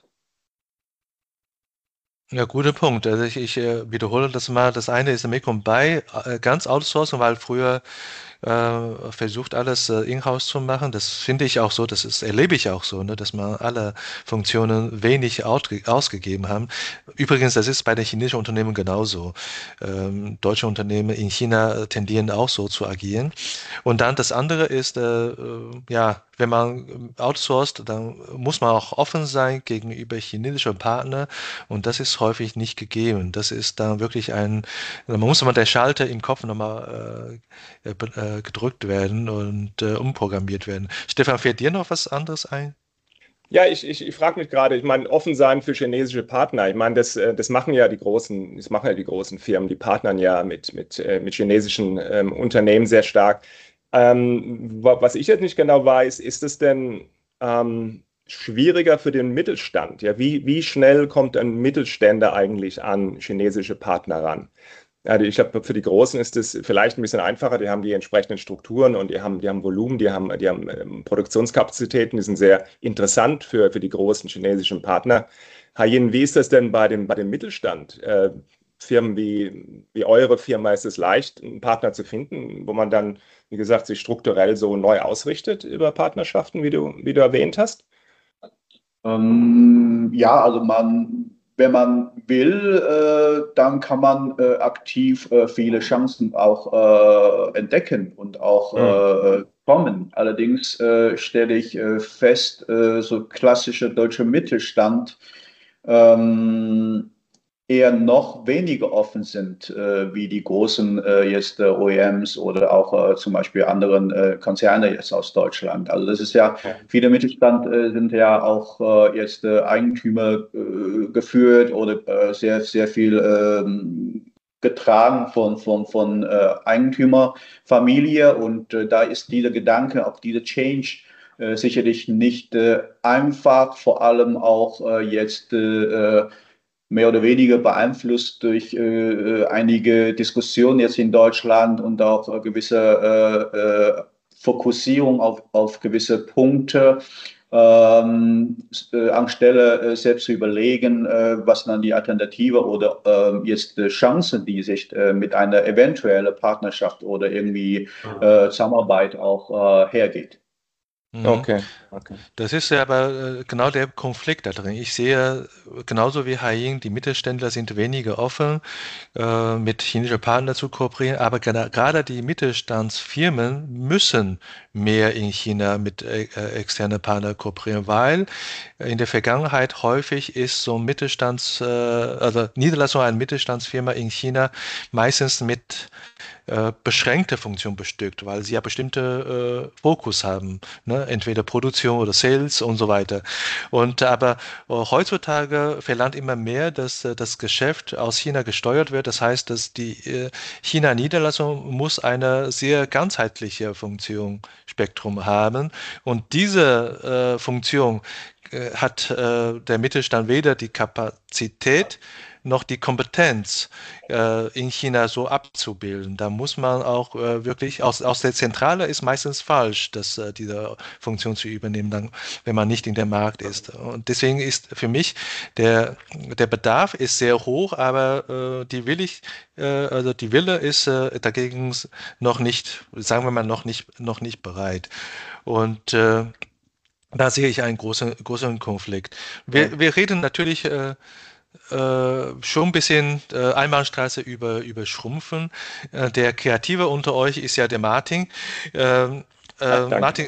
Ja, guter Punkt. Also ich, ich äh, wiederhole das mal. Das eine ist Make und Buy, äh, ganz outsourcen, weil früher äh, versucht alles äh, in-house zu machen. Das finde ich auch so, das ist, erlebe ich auch so, ne, dass man alle Funktionen wenig outge- ausgegeben haben. Übrigens, das ist bei den chinesischen Unternehmen genauso. Ähm, deutsche Unternehmen in China äh, tendieren auch so zu agieren. Und dann das andere ist, äh, äh, ja, wenn man outsourced, dann muss man auch offen sein gegenüber chinesischen Partnern und das ist häufig nicht gegeben. Das ist dann wirklich ein, da muss man der Schalter im Kopf nochmal äh, äh, gedrückt werden und äh, umprogrammiert werden. Stefan, fällt dir noch was anderes ein? Ja, ich, ich, ich frage mich gerade, ich meine, offen sein für chinesische Partner. Ich meine, das, äh, das machen ja die großen, das machen ja die großen Firmen, die partnern ja mit, mit, äh, mit chinesischen ähm, Unternehmen sehr stark. Ähm, wa- was ich jetzt nicht genau weiß, ist es denn ähm, schwieriger für den Mittelstand? Ja, wie, wie schnell kommt ein Mittelständler eigentlich an chinesische Partner ran? Ja, die- ich glaube, für die Großen ist es vielleicht ein bisschen einfacher. Die haben die entsprechenden Strukturen und die haben, die haben Volumen, die haben, die haben ähm, Produktionskapazitäten, die sind sehr interessant für, für die großen chinesischen Partner. Hayin, wie ist das denn bei dem, bei dem Mittelstand? Äh, Firmen wie, wie eure Firma ist es leicht, einen Partner zu finden, wo man dann, wie gesagt, sich strukturell so neu ausrichtet über Partnerschaften, wie du, wie du erwähnt hast? Ähm, ja, also man, wenn man will, äh, dann kann man äh, aktiv äh, viele Chancen auch äh, entdecken und auch Hm. äh, kommen. Allerdings äh, stelle ich äh, fest, äh, so klassischer deutscher Mittelstand ähm, eher noch weniger offen sind, äh, wie die großen äh, jetzt äh, O E Ms oder auch äh, zum Beispiel anderen äh, Konzerne jetzt aus Deutschland. Also das ist ja, Ja. viele Mittelstand äh, sind ja auch äh, jetzt äh, Eigentümer äh, geführt oder äh, sehr, sehr viel ähm, getragen von, von, von äh, Eigentümerfamilie und äh, da ist dieser Gedanke, auch dieser Change äh, sicherlich nicht äh, einfach, vor allem auch äh, jetzt äh, mehr oder weniger beeinflusst durch äh, einige Diskussionen jetzt in Deutschland und auch äh, gewisse äh, äh, Fokussierung auf, auf gewisse Punkte. Ähm, äh, anstelle äh, selbst zu überlegen, äh, was dann die Alternative oder äh, jetzt äh, Chancen, die sich äh, mit einer eventuellen Partnerschaft oder irgendwie äh, Zusammenarbeit auch äh, hergeht. Okay, okay. Das ist ja aber äh, genau der Konflikt da drin. Ich sehe genauso wie Haiying, die Mittelständler sind weniger offen, äh, mit chinesischen Partnern zu kooperieren, aber gena- gerade die Mittelstandsfirmen müssen mehr in China mit äh, äh, externen Partnern kooperieren, weil in der Vergangenheit häufig ist so ein Mittelstands, äh, also Niederlassung einer Mittelstandsfirma in China meistens mit äh, beschränkte Funktion bestückt, weil sie ja bestimmte äh, Fokus haben, ne? Entweder Produktion oder Sales und so weiter. Und aber äh, heutzutage verlangt immer mehr, dass äh, das Geschäft aus China gesteuert wird. Das heißt, dass die äh, China-Niederlassung muss eine sehr ganzheitliche Funktion, Spektrum haben. Und diese äh, Funktion äh, hat äh, der Mittelstand weder die Kapazität noch die Kompetenz äh, in China so abzubilden. Da muss man auch äh, wirklich, aus, aus der Zentrale ist meistens falsch, dass, äh, diese Funktion zu übernehmen, dann, wenn man nicht in der Markt ist. Und deswegen ist für mich der, der Bedarf ist sehr hoch, aber äh, die Willig, äh, also die Wille ist äh, dagegen noch nicht, sagen wir mal, noch nicht, noch nicht bereit. Und äh, da sehe ich einen großen, großen Konflikt. Wir, Ja. wir reden natürlich äh, äh, schon ein bisschen äh, Einbahnstraße über, über Schrumpfen. Äh, der Kreative unter euch ist ja der Martin. Ähm, äh, Danke. Martin,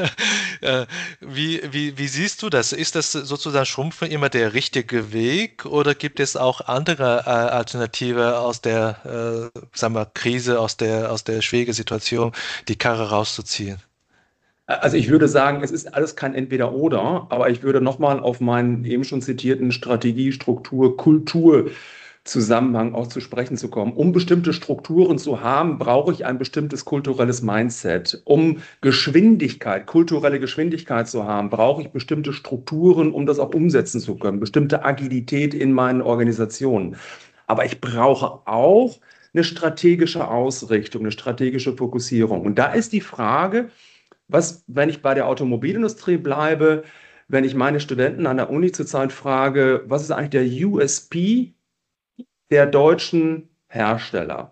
äh, wie, wie, wie siehst du das? Ist das sozusagen Schrumpfen immer der richtige Weg oder gibt es auch andere äh, Alternative aus der äh, sagen wir, Krise, aus der, aus der schwierigen Situation, die Karre rauszuziehen? Also ich würde sagen, es ist alles kein Entweder-Oder, aber ich würde nochmal auf meinen eben schon zitierten Strategie, Struktur, Kultur Zusammenhang auch zu sprechen zu kommen. Um bestimmte Strukturen zu haben, brauche ich ein bestimmtes kulturelles Mindset. Um Geschwindigkeit, kulturelle Geschwindigkeit zu haben, brauche ich bestimmte Strukturen, um das auch umsetzen zu können, bestimmte Agilität in meinen Organisationen. Aber ich brauche auch eine strategische Ausrichtung, eine strategische Fokussierung. Und da ist die Frage, was, wenn ich bei der Automobilindustrie bleibe, wenn ich meine Studenten an der Uni zurzeit frage, was ist eigentlich der U S P der deutschen Hersteller?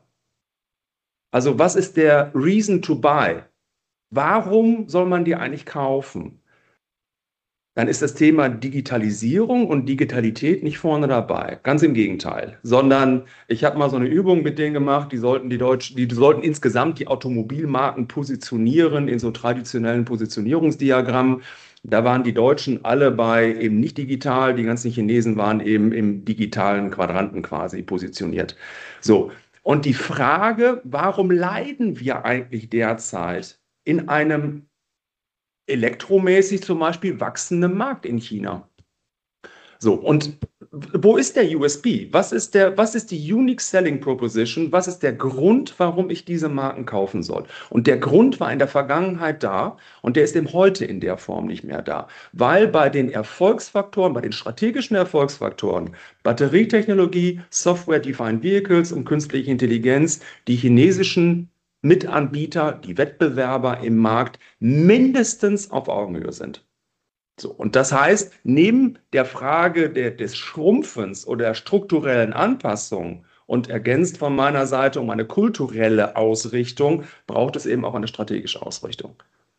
Also was ist der Reason to buy? Warum soll man die eigentlich kaufen? Dann ist das Thema Digitalisierung und Digitalität nicht vorne dabei. Ganz im Gegenteil. Sondern ich habe mal so eine Übung mit denen gemacht, die sollten die Deutschen, die sollten insgesamt die Automobilmarken positionieren in so traditionellen Positionierungsdiagrammen. Da waren die Deutschen alle bei eben nicht digital, die ganzen Chinesen waren eben im digitalen Quadranten quasi positioniert. So. Und die Frage, warum leiden wir eigentlich derzeit in einem elektromäßig zum Beispiel wachsenden Markt in China? So, und wo ist der U S P? Was ist der, was ist die Unique Selling Proposition? Was ist der Grund, warum ich diese Marken kaufen soll? Und der Grund war in der Vergangenheit da und der ist eben heute in der Form nicht mehr da. Weil bei den Erfolgsfaktoren, bei den strategischen Erfolgsfaktoren, Batterietechnologie, Software-Defined Vehicles und künstliche Intelligenz, die chinesischen Mitanbieter, die Wettbewerber im Markt mindestens auf Augenhöhe sind. So, und das heißt, neben der Frage der, des Schrumpfens oder der strukturellen Anpassung und ergänzt von meiner Seite um eine kulturelle Ausrichtung, braucht es eben auch eine strategische Ausrichtung.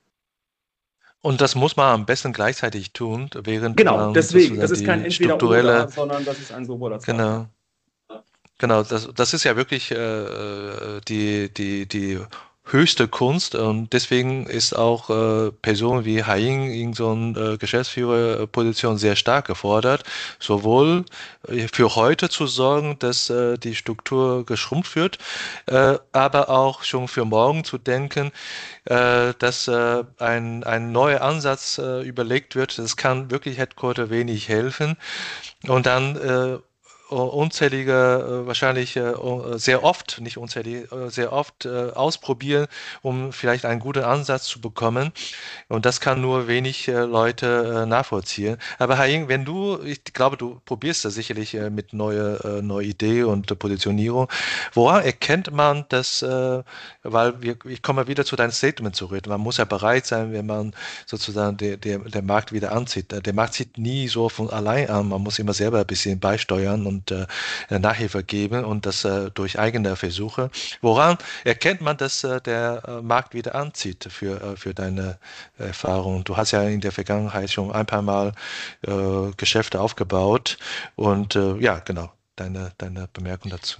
Und das muss man am besten gleichzeitig tun, während Genau, man deswegen, das sozusagen ist kein die Entweder-Oder, strukturelle, sondern das ist ein sowohl als auch. genau, genau, das, das ist ja wirklich äh, die, die, die höchste Kunst und deswegen ist auch äh, Personen wie Haiying in so einer äh, Geschäftsführerposition sehr stark gefordert, sowohl äh, für heute zu sorgen, dass äh, die Struktur geschrumpft wird, äh, aber auch schon für morgen zu denken, äh, dass äh, ein, ein neuer Ansatz äh, überlegt wird. Das kann wirklich Headquarter wenig helfen und dann äh, unzählige, äh, wahrscheinlich äh, sehr oft, nicht unzählige, äh, sehr oft äh, ausprobieren, um vielleicht einen guten Ansatz zu bekommen. Und das kann nur wenig äh, Leute äh, nachvollziehen. Aber Haiying, wenn du, ich glaube, du probierst das sicherlich äh, mit neue, äh, neue Idee und äh, Positionierung. Woran erkennt man das, äh, weil wir, ich komme wieder zu deinem Statement zurück. Man muss ja bereit sein, wenn man sozusagen der, der, der Markt wieder anzieht. Der Markt zieht nie so von allein an. Man muss immer selber ein bisschen beisteuern und äh, Nachhilfe geben und das äh, durch eigene Versuche. Woran erkennt man, dass äh, der äh, Markt wieder anzieht für, äh, für deine Erfahrung? Du hast ja in der Vergangenheit schon ein paar Mal äh, Geschäfte aufgebaut und äh, ja, genau, deine, deine Bemerkung dazu.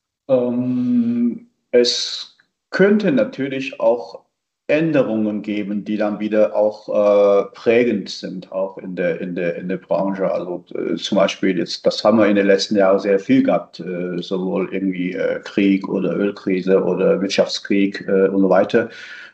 Ähm, es könnte natürlich auch Änderungen geben, die dann wieder auch äh, prägend sind, auch in der, in der, in der Branche. Also äh, zum Beispiel jetzt, das haben wir in den letzten Jahren sehr viel gehabt, äh, sowohl irgendwie äh, Krieg oder Ölkrise oder Wirtschaftskrieg äh, und so weiter.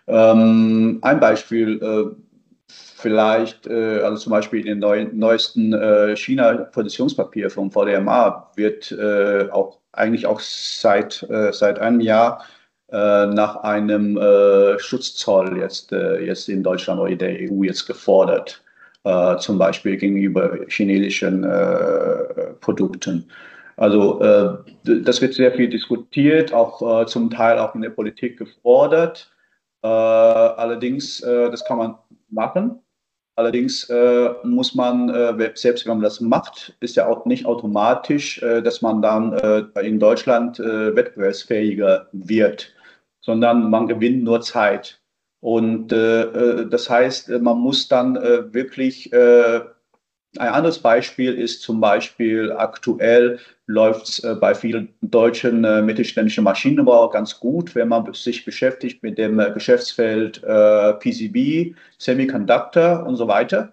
Ähm, ein Beispiel, äh, vielleicht, äh, also zum Beispiel in den neu, neuesten äh, China-Positionspapier vom V D M A wird äh, auch eigentlich auch seit, äh, seit einem Jahr äh, nach einem äh, Schutzzoll jetzt, äh, jetzt in Deutschland oder in der E U jetzt gefordert, äh, zum Beispiel gegenüber chinesischen äh, Produkten. Also äh, das wird sehr viel diskutiert, auch äh, zum Teil auch in der Politik gefordert. Äh, allerdings, äh, das kann man machen. Allerdings äh, muss man, äh, selbst wenn man das macht, ist ja auch nicht automatisch, äh, dass man dann äh, in Deutschland äh, wettbewerbsfähiger wird, sondern man gewinnt nur Zeit. Und äh, das heißt, man muss dann äh, wirklich äh, ein anderes Beispiel ist zum Beispiel aktuell läuft es äh, bei vielen deutschen äh, mittelständischen Maschinenbau ganz gut, wenn man sich beschäftigt mit dem äh, Geschäftsfeld äh, P C B, Semiconductor und so weiter.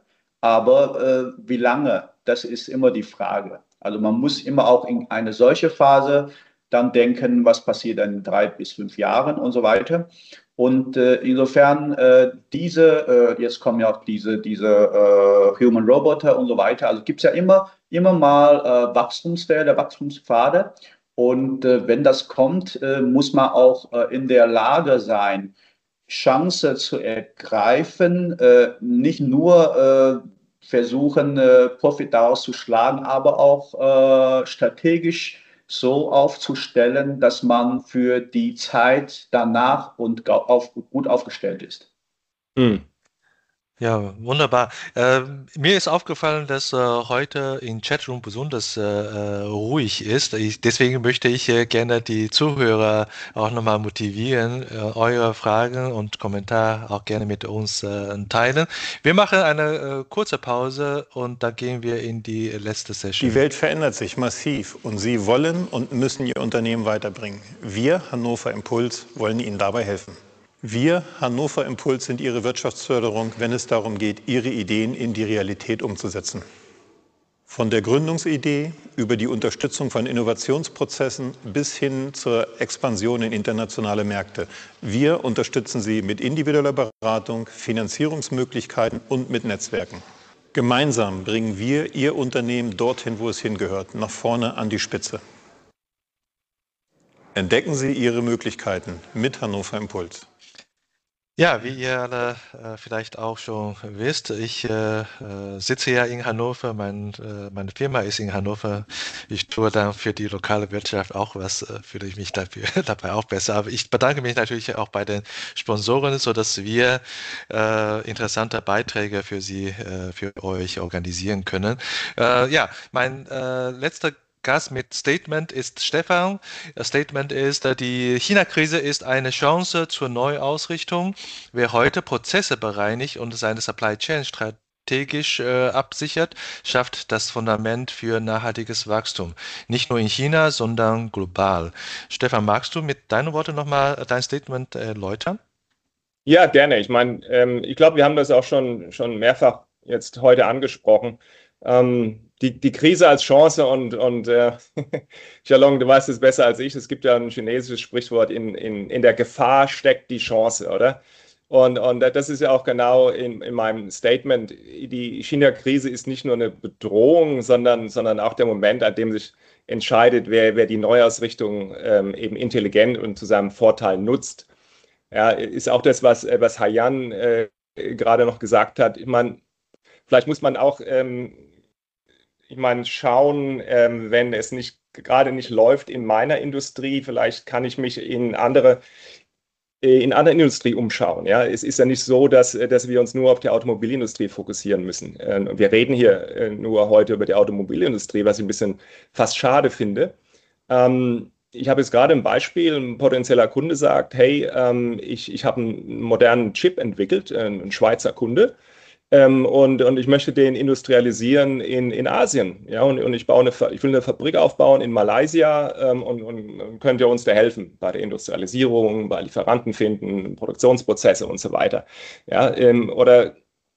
Aber äh, wie lange, das ist immer die Frage. Also man muss immer auch in eine solche Phase dann denken, was passiert in drei bis fünf Jahren und so weiter. Und äh, insofern äh, diese, äh, jetzt kommen ja auch diese, diese äh, Human Roboter und so weiter. Also gibt es ja immer, immer mal äh, Wachstumsfelder, Wachstumspfade. Und äh, wenn das kommt, äh, muss man auch äh, in der Lage sein, Chance zu ergreifen, äh, nicht nur äh, versuchen, äh, Profit daraus zu schlagen, aber auch äh, strategisch so aufzustellen, dass man für die Zeit danach und auf, gut aufgestellt ist. Hm. Ja, wunderbar. Äh, mir ist aufgefallen, dass äh, heute in Chatroom besonders äh, ruhig ist. Ich, deswegen möchte ich äh, gerne die Zuhörer auch nochmal motivieren, äh, eure Fragen und Kommentare auch gerne mit uns äh, teilen. Wir machen eine äh, kurze Pause und dann gehen wir in die letzte Session. Die Welt verändert sich massiv und Sie wollen und müssen Ihr Unternehmen weiterbringen. Wir, Hannover Impuls, wollen Ihnen dabei helfen. Wir, Hannover Impuls, sind Ihre Wirtschaftsförderung, wenn es darum geht, Ihre Ideen in die Realität umzusetzen. Von der Gründungsidee über die Unterstützung von Innovationsprozessen bis hin zur Expansion in internationale Märkte. Wir unterstützen Sie mit individueller Beratung, Finanzierungsmöglichkeiten und mit Netzwerken. Gemeinsam bringen wir Ihr Unternehmen dorthin, wo es hingehört, nach vorne an die Spitze. Entdecken Sie Ihre Möglichkeiten mit Hannover Impuls. Ja, wie ihr alle äh, vielleicht auch schon wisst, ich äh, äh, sitze ja in Hannover, mein, äh, meine Firma ist in Hannover. Ich tue dann für die lokale Wirtschaft auch was, äh, fühle ich mich dafür, dabei auch besser. Aber ich bedanke mich natürlich auch bei den Sponsoren, sodass wir äh, interessante Beiträge für Sie, äh, für euch organisieren können. Äh, ja, mein äh, letzter Gast mit Statement ist Stefan. Das Statement ist, die China-Krise ist eine Chance zur Neuausrichtung. Wer heute Prozesse bereinigt und seine Supply Chain strategisch äh, absichert, schafft das Fundament für nachhaltiges Wachstum. Nicht nur in China, sondern global. Stefan, magst du mit deinen Worten nochmal dein Statement erläutern? Ja, gerne. Ich meine, ähm, ich glaube, wir haben das auch schon, schon mehrfach jetzt heute angesprochen. Ähm, Die, die Krise als Chance und, und äh, Xiaolong, du weißt es besser als ich, es gibt ja ein chinesisches Sprichwort, in, in, in der Gefahr steckt die Chance, oder? Und, und das ist ja auch genau in, in meinem Statement. Die China-Krise ist nicht nur eine Bedrohung, sondern, sondern auch der Moment, an dem sich entscheidet, wer, wer die Neuausrichtung ähm, eben intelligent und zu seinem Vorteil nutzt. Ja, ist auch das, was, was Haiyan äh, gerade noch gesagt hat. Ich meine, vielleicht muss man auch, ähm, ich meine, schauen, ähm, wenn es nicht gerade nicht läuft in meiner Industrie, vielleicht kann ich mich in andere in anderen Industrie umschauen. Ja, es ist ja nicht so, dass, dass wir uns nur auf die Automobilindustrie fokussieren müssen. Wir reden hier nur heute über die Automobilindustrie, was ich ein bisschen fast schade finde. Ich habe jetzt gerade ein Beispiel, ein potenzieller Kunde sagt, hey, ich, ich habe einen modernen Chip entwickelt, ein Schweizer Kunde, Ähm, und, und ich möchte den industrialisieren in, in Asien. Ja, und, und ich, baue eine, ich will eine Fabrik aufbauen in Malaysia ähm, und, und könnt ihr uns da helfen bei der Industrialisierung, bei Lieferanten finden, Produktionsprozesse und so weiter. Ja, ähm, oder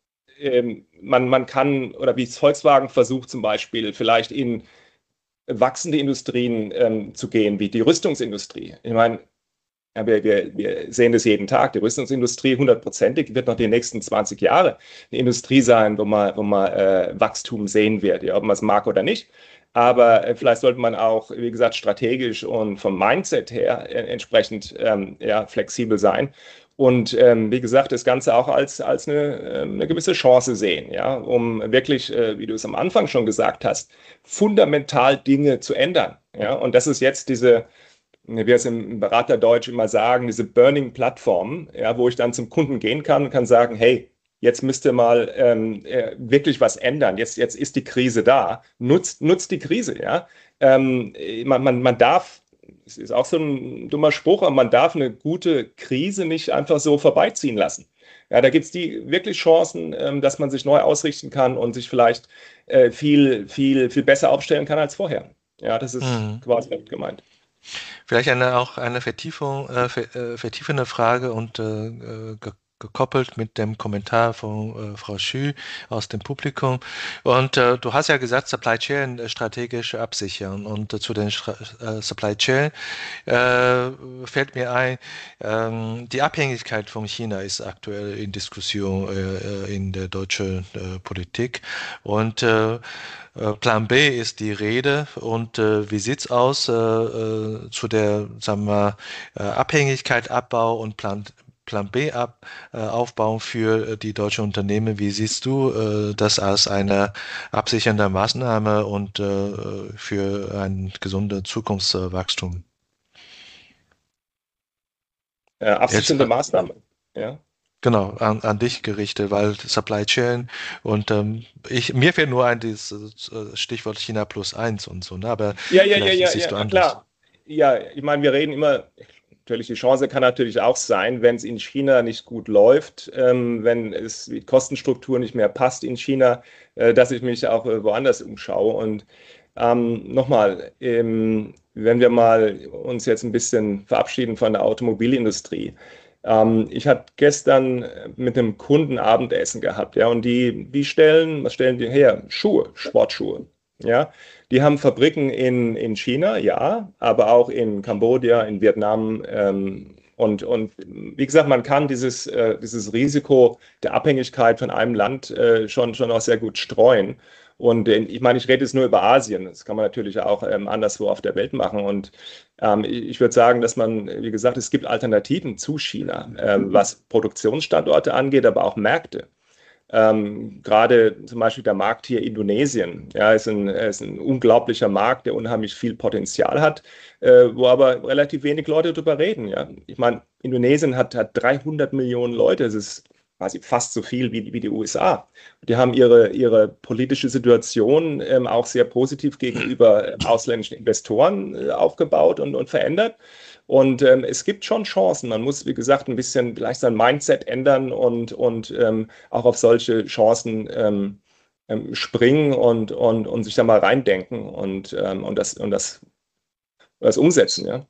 ähm, man, man kann, oder wie es Volkswagen versucht zum Beispiel, vielleicht in wachsende Industrien ähm, zu gehen, wie die Rüstungsindustrie. Ich meine, ja, wir, wir, wir sehen das jeden Tag. Die Rüstungsindustrie hundertprozentig wird noch die nächsten zwanzig Jahre eine Industrie sein, wo man, wo man äh, Wachstum sehen wird, ja, ob man es mag oder nicht. Aber äh, vielleicht sollte man auch, wie gesagt, strategisch und vom Mindset her äh, entsprechend ähm, ja, flexibel sein. Und ähm, wie gesagt, das Ganze auch als, als eine, äh, eine gewisse Chance sehen, ja, um wirklich, äh, wie du es am Anfang schon gesagt hast, fundamental Dinge zu ändern. Ja. Und das ist jetzt diese, wie wir es im Beraterdeutsch immer sagen, diese Burning-Plattform, ja, wo ich dann zum Kunden gehen kann und kann sagen, hey, jetzt müsst ihr mal ähm, äh, wirklich was ändern. Jetzt, jetzt ist die Krise da. Nutzt, nutzt die Krise, ja. Ähm, man, man, man darf, es ist auch so ein dummer Spruch, aber man darf eine gute Krise nicht einfach so vorbeiziehen lassen. Ja, da gibt es die wirklich Chancen, ähm, dass man sich neu ausrichten kann und sich vielleicht äh, viel, viel, viel besser aufstellen kann als vorher. Ja, das ist mhm. quasi gemeint. Vielleicht eine, auch eine Vertiefung, äh, vertiefende Frage und äh, ge gekoppelt mit dem Kommentar von äh, Frau Xu aus dem Publikum. Und äh, du hast ja gesagt, Supply Chain äh, strategisch absichern. Und äh, zu den äh, Supply Chain äh, fällt mir ein, äh, die Abhängigkeit von China ist aktuell in Diskussion äh, in der deutschen äh, Politik. Und äh, Plan B ist die Rede. Und äh, wie sieht's aus äh, äh, zu der, sagen wir, äh, Abhängigkeit, Abbau und Plan Plan B ab, äh, aufbauen für äh, die deutschen Unternehmen? Wie siehst du äh, das als eine absichernde Maßnahme und äh, für ein gesundes Zukunftswachstum? Äh, absichernde Jetzt, Maßnahme, ja. Genau, an, an dich gerichtet, weil Supply Chain und ähm, ich, mir fehlt nur ein dieses Stichwort China plus eins und so, ne? Aber ja, ja, ja, ja, siehst ja, du anders. Klar. Ja, ich meine, wir reden immer, natürlich, die Chance kann natürlich auch sein, wenn es in China nicht gut läuft, ähm, wenn es die Kostenstruktur nicht mehr passt in China, äh, dass ich mich auch äh, woanders umschaue. Und ähm, nochmal, ähm, wenn wir mal uns jetzt ein bisschen verabschieden von der Automobilindustrie. Ähm, ich hatte gestern mit einem Kunden Abendessen gehabt, ja, und die, die stellen, was stellen die her? Schuhe, Sportschuhe. Ja, die haben Fabriken in, in China, ja, aber auch in Kambodscha, in Vietnam. Ähm, und, und wie gesagt, man kann dieses, äh, dieses Risiko der Abhängigkeit von einem Land äh, schon, schon auch sehr gut streuen. Und äh, ich meine, ich rede jetzt nur über Asien. Das kann man natürlich auch ähm, anderswo auf der Welt machen. Und ähm, ich würde sagen, dass man, wie gesagt, es gibt Alternativen zu China, ähm, was Produktionsstandorte angeht, aber auch Märkte. Ähm, gerade zum Beispiel der Markt hier Indonesien, ja, ist ein, ist ein unglaublicher Markt, der unheimlich viel Potenzial hat, äh, wo aber relativ wenig Leute drüber reden. Ja. Ich meine, Indonesien hat, hat dreihundert Millionen Leute, das ist quasi fast so viel wie, wie die U S A. Die haben ihre, ihre politische Situation ähm, auch sehr positiv gegenüber ähm, ausländischen Investoren äh, aufgebaut und, und verändert. Und ähm, es gibt schon Chancen. Man muss, wie gesagt, ein bisschen vielleicht sein Mindset ändern und, und ähm, auch auf solche Chancen ähm, ähm, springen und, und, und sich da mal reindenken und, ähm, und, das, und das, das umsetzen. Ja.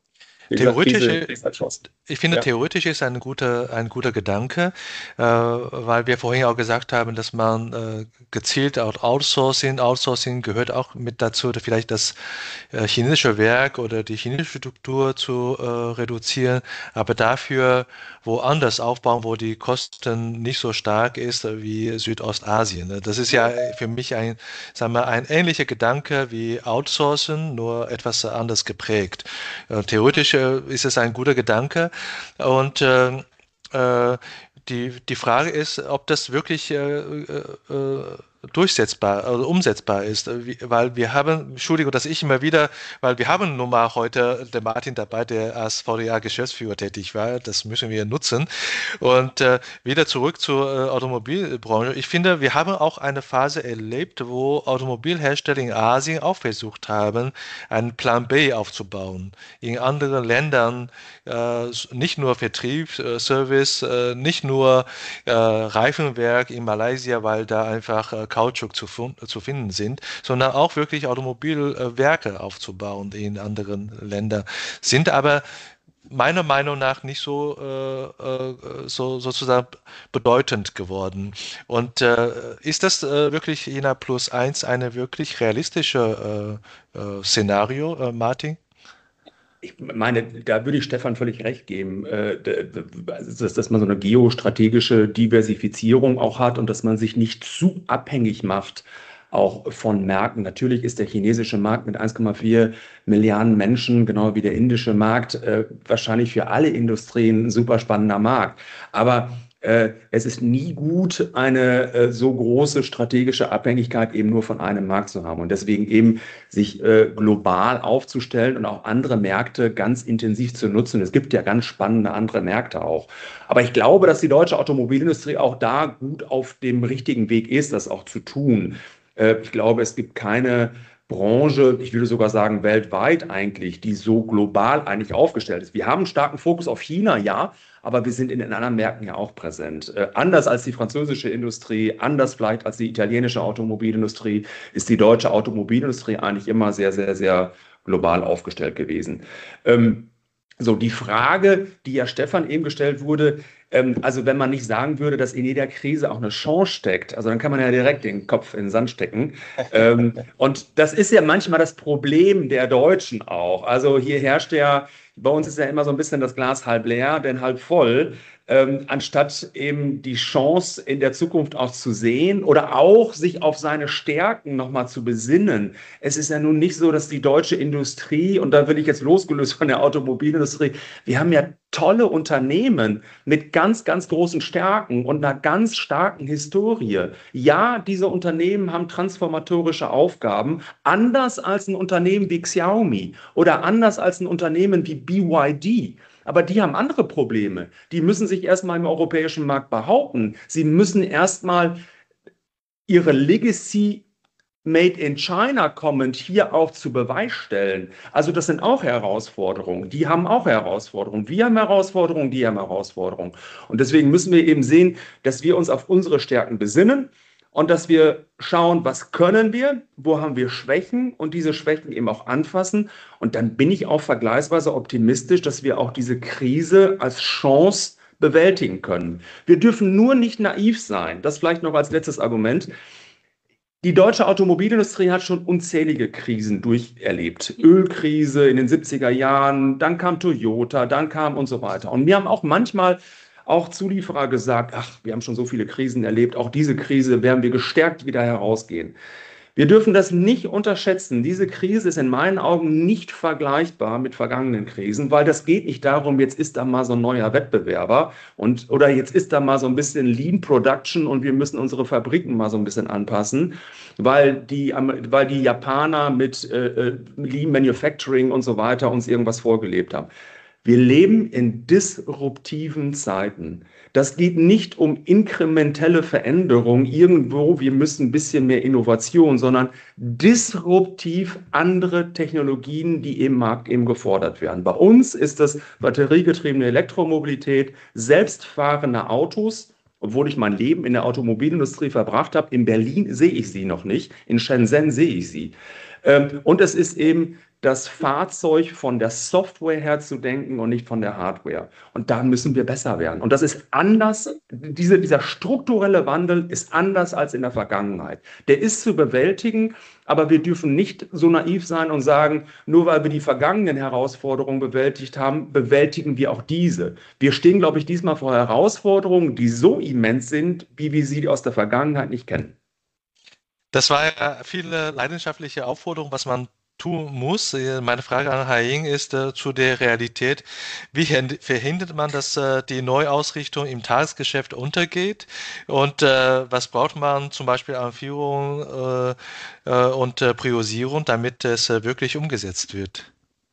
Wie gesagt, Theoretisch, Krise ist halt Chance. ich finde, Ja. theoretisch ist ein guter, ein guter Gedanke, äh, weil wir vorhin auch gesagt haben, dass man äh, gezielt auch Outsourcing, Outsourcing gehört auch mit dazu, vielleicht das äh, chinesische Werk oder die chinesische Struktur zu äh, reduzieren, aber dafür woanders aufbauen, wo die Kosten nicht so stark ist äh, wie Südostasien. Ne? Das ist ja für mich ein, sagen wir, ein ähnlicher Gedanke wie Outsourcen, nur etwas anders geprägt. Äh, theoretisch äh, ist es ein guter Gedanke und äh, äh, die, die Frage ist, ob das wirklich äh, äh, durchsetzbar, also umsetzbar ist, wie, weil wir haben, Entschuldigung, dass ich immer wieder, weil wir haben nun mal heute den Martin dabei, der als V D A-Geschäftsführer tätig war, das müssen wir nutzen. Und äh, wieder zurück zur äh, Automobilbranche. Ich finde, wir haben auch eine Phase erlebt, wo Automobilhersteller in Asien auch versucht haben, einen Plan B aufzubauen. In anderen Ländern äh, nicht nur Vertrieb, äh, Service, äh, nicht nur äh, Reifenwerk in Malaysia, weil da einfach äh, Kautschuk zu, zu finden sind, sondern auch wirklich Automobilwerke aufzubauen in anderen Ländern, sind aber meiner Meinung nach nicht so, äh, so sozusagen bedeutend geworden. Und äh, ist das äh, wirklich China plus eins eine wirklich realistische äh, äh, Szenario, äh, Martin? Ich meine, da würde ich Stefan völlig recht geben, äh, dass, dass man so eine geostrategische Diversifizierung auch hat und dass man sich nicht zu abhängig macht, auch von Märkten. Natürlich ist der chinesische Markt mit eins Komma vier Milliarden Menschen, genau wie der indische Markt, äh, wahrscheinlich für alle Industrien ein super spannender Markt. Aber äh, es ist nie gut, eine äh, so große strategische Abhängigkeit eben nur von einem Markt zu haben. Und deswegen eben sich äh, global aufzustellen und auch andere Märkte ganz intensiv zu nutzen. Es gibt ja ganz spannende andere Märkte auch. Aber ich glaube, dass die deutsche Automobilindustrie auch da gut auf dem richtigen Weg ist, das auch zu tun. Ich glaube, es gibt keine Branche, ich würde sogar sagen weltweit eigentlich, die so global eigentlich aufgestellt ist. Wir haben einen starken Fokus auf China, ja, aber wir sind in den anderen Märkten ja auch präsent. Äh, anders als die französische Industrie, anders vielleicht als die italienische Automobilindustrie, ist die deutsche Automobilindustrie eigentlich immer sehr, sehr, sehr global aufgestellt gewesen. Ähm, So, die Frage, die ja Stefan eben gestellt wurde, ähm, also wenn man nicht sagen würde, dass in jeder Krise auch eine Chance steckt, also dann kann man ja direkt den Kopf in den Sand stecken. ähm, und das ist ja manchmal das Problem der Deutschen auch. Also hier herrscht ja, bei uns ist ja immer so ein bisschen das Glas halb leer, denn halb voll. Ähm, anstatt eben die Chance in der Zukunft auch zu sehen oder auch sich auf seine Stärken nochmal zu besinnen. Es ist ja nun nicht so, dass die deutsche Industrie, und da will ich jetzt losgelöst von der Automobilindustrie, wir haben ja tolle Unternehmen mit ganz, ganz großen Stärken und einer ganz starken Historie. Ja, diese Unternehmen haben transformatorische Aufgaben, anders als ein Unternehmen wie Xiaomi oder anders als ein Unternehmen wie B Y D. Aber die haben andere Probleme. Die müssen sich erstmal im europäischen Markt behaupten. Sie müssen erstmal ihre Legacy Made in China kommend hier auch zu Beweis stellen. Also das sind auch Herausforderungen. Die haben auch Herausforderungen. Wir haben Herausforderungen, die haben Herausforderungen. Und deswegen müssen wir eben sehen, dass wir uns auf unsere Stärken besinnen und dass wir schauen, was können wir, wo haben wir Schwächen und diese Schwächen eben auch anfassen. Und dann bin ich auch vergleichsweise optimistisch, dass wir auch diese Krise als Chance bewältigen können. Wir dürfen nur nicht naiv sein. Das vielleicht noch als letztes Argument. Die deutsche Automobilindustrie hat schon unzählige Krisen durcherlebt. Ölkrise in den siebziger Jahren, dann kam Toyota, dann kam und so weiter. Und wir haben auch manchmal auch Zulieferer gesagt, ach, wir haben schon so viele Krisen erlebt, auch diese Krise werden wir gestärkt wieder herausgehen. Wir dürfen das nicht unterschätzen. Diese Krise ist in meinen Augen nicht vergleichbar mit vergangenen Krisen, weil das geht nicht darum, jetzt ist da mal so ein neuer Wettbewerber und oder jetzt ist da mal so ein bisschen Lean Production und wir müssen unsere Fabriken mal so ein bisschen anpassen, weil die, weil die Japaner mit äh, Lean Manufacturing und so weiter uns irgendwas vorgelebt haben. Wir leben in disruptiven Zeiten. Das geht nicht um inkrementelle Veränderung irgendwo, wir müssen ein bisschen mehr Innovation, sondern disruptiv andere Technologien, die im Markt eben gefordert werden. Bei uns ist das batteriegetriebene Elektromobilität, selbstfahrende Autos, obwohl ich mein Leben in der Automobilindustrie verbracht habe. In Berlin sehe ich sie noch nicht, in Shenzhen sehe ich sie. Und es ist eben das Fahrzeug von der Software her zu denken und nicht von der Hardware. Und da müssen wir besser werden. Und das ist anders, diese, dieser strukturelle Wandel ist anders als in der Vergangenheit. Der ist zu bewältigen, aber wir dürfen nicht so naiv sein und sagen, nur weil wir die vergangenen Herausforderungen bewältigt haben, bewältigen wir auch diese. Wir stehen, glaube ich, diesmal vor Herausforderungen, die so immens sind, wie wir sie aus der Vergangenheit nicht kennen. Das war ja viele leidenschaftliche Aufforderungen, was man tun muss. Meine Frage an Herrn Ying ist äh, zu der Realität. Wie verhindert man, dass äh, die Neuausrichtung im Tagesgeschäft untergeht? Und äh, was braucht man zum Beispiel an Führung äh, äh, und äh, Priorisierung, damit es äh, wirklich umgesetzt wird?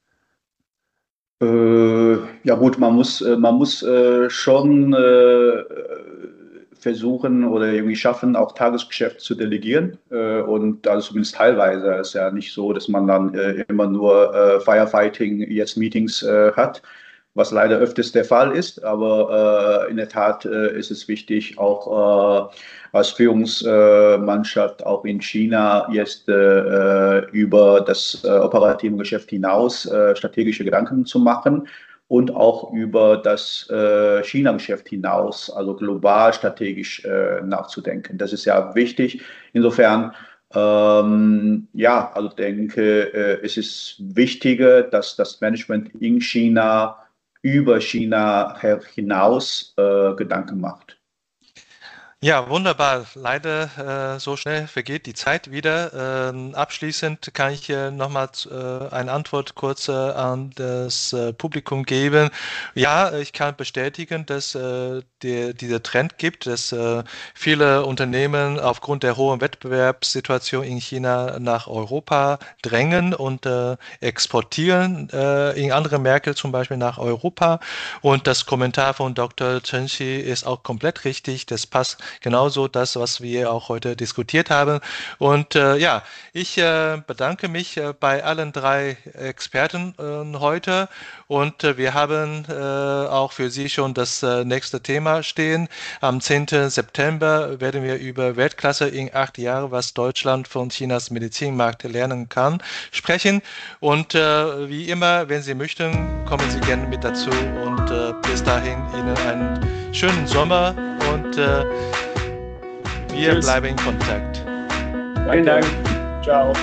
Äh, ja gut, man muss, man muss äh, schon äh, versuchen oder irgendwie schaffen, auch Tagesgeschäft zu delegieren. Äh, und also zumindest teilweise ist ja nicht so, dass man dann äh, immer nur äh, Firefighting jetzt Meetings äh, hat, was leider öfters der Fall ist. Aber äh, in der Tat äh, ist es wichtig, auch äh, als Führungsmannschaft auch in China jetzt äh, über das äh, operative Geschäft hinaus äh, strategische Gedanken zu machen. Und auch über das äh, China-Geschäft hinaus, also global strategisch äh, nachzudenken. Das ist ja wichtig. Insofern, ähm, ja, also denke, äh, es ist wichtiger, dass das Management in China über China hinaus äh, Gedanken macht. Ja, wunderbar. Leider äh, so schnell vergeht die Zeit wieder. Ähm, abschließend kann ich äh, nochmal äh, eine Antwort kurz äh, an das äh, Publikum geben. Ja, ich kann bestätigen, dass äh, der, dieser Trend gibt, dass äh, viele Unternehmen aufgrund der hohen Wettbewerbssituation in China nach Europa drängen und äh, exportieren äh, in andere Märkte, zum Beispiel nach Europa. Und das Kommentar von Doktor Chen Xi ist auch komplett richtig. Das passt genauso das, was wir auch heute diskutiert haben. Und äh, ja, ich äh, bedanke mich äh, bei allen drei Experten äh, heute. Und äh, wir haben äh, auch für Sie schon das äh, nächste Thema stehen. Am zehnten September werden wir über Weltklasse in acht Jahren, was Deutschland von Chinas Medizinmarkt lernen kann, sprechen. Und äh, wie immer, wenn Sie möchten, kommen Sie gerne mit dazu. Und äh, bis dahin Ihnen einen schönen Sommer und äh, wir Tschüss. Bleiben in Kontakt. Vielen Dank. Ciao.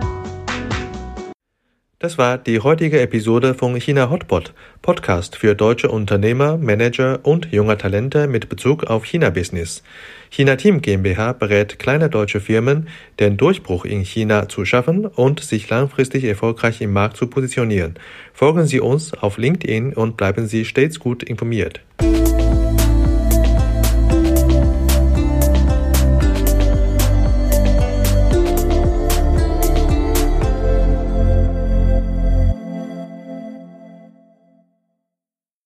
Das war die heutige Episode von China Hotpot, Podcast für deutsche Unternehmer, Manager und junge Talente mit Bezug auf China-Business. China Team GmbH berät kleine deutsche Firmen, den Durchbruch in China zu schaffen und sich langfristig erfolgreich im Markt zu positionieren. Folgen Sie uns auf LinkedIn und bleiben Sie stets gut informiert.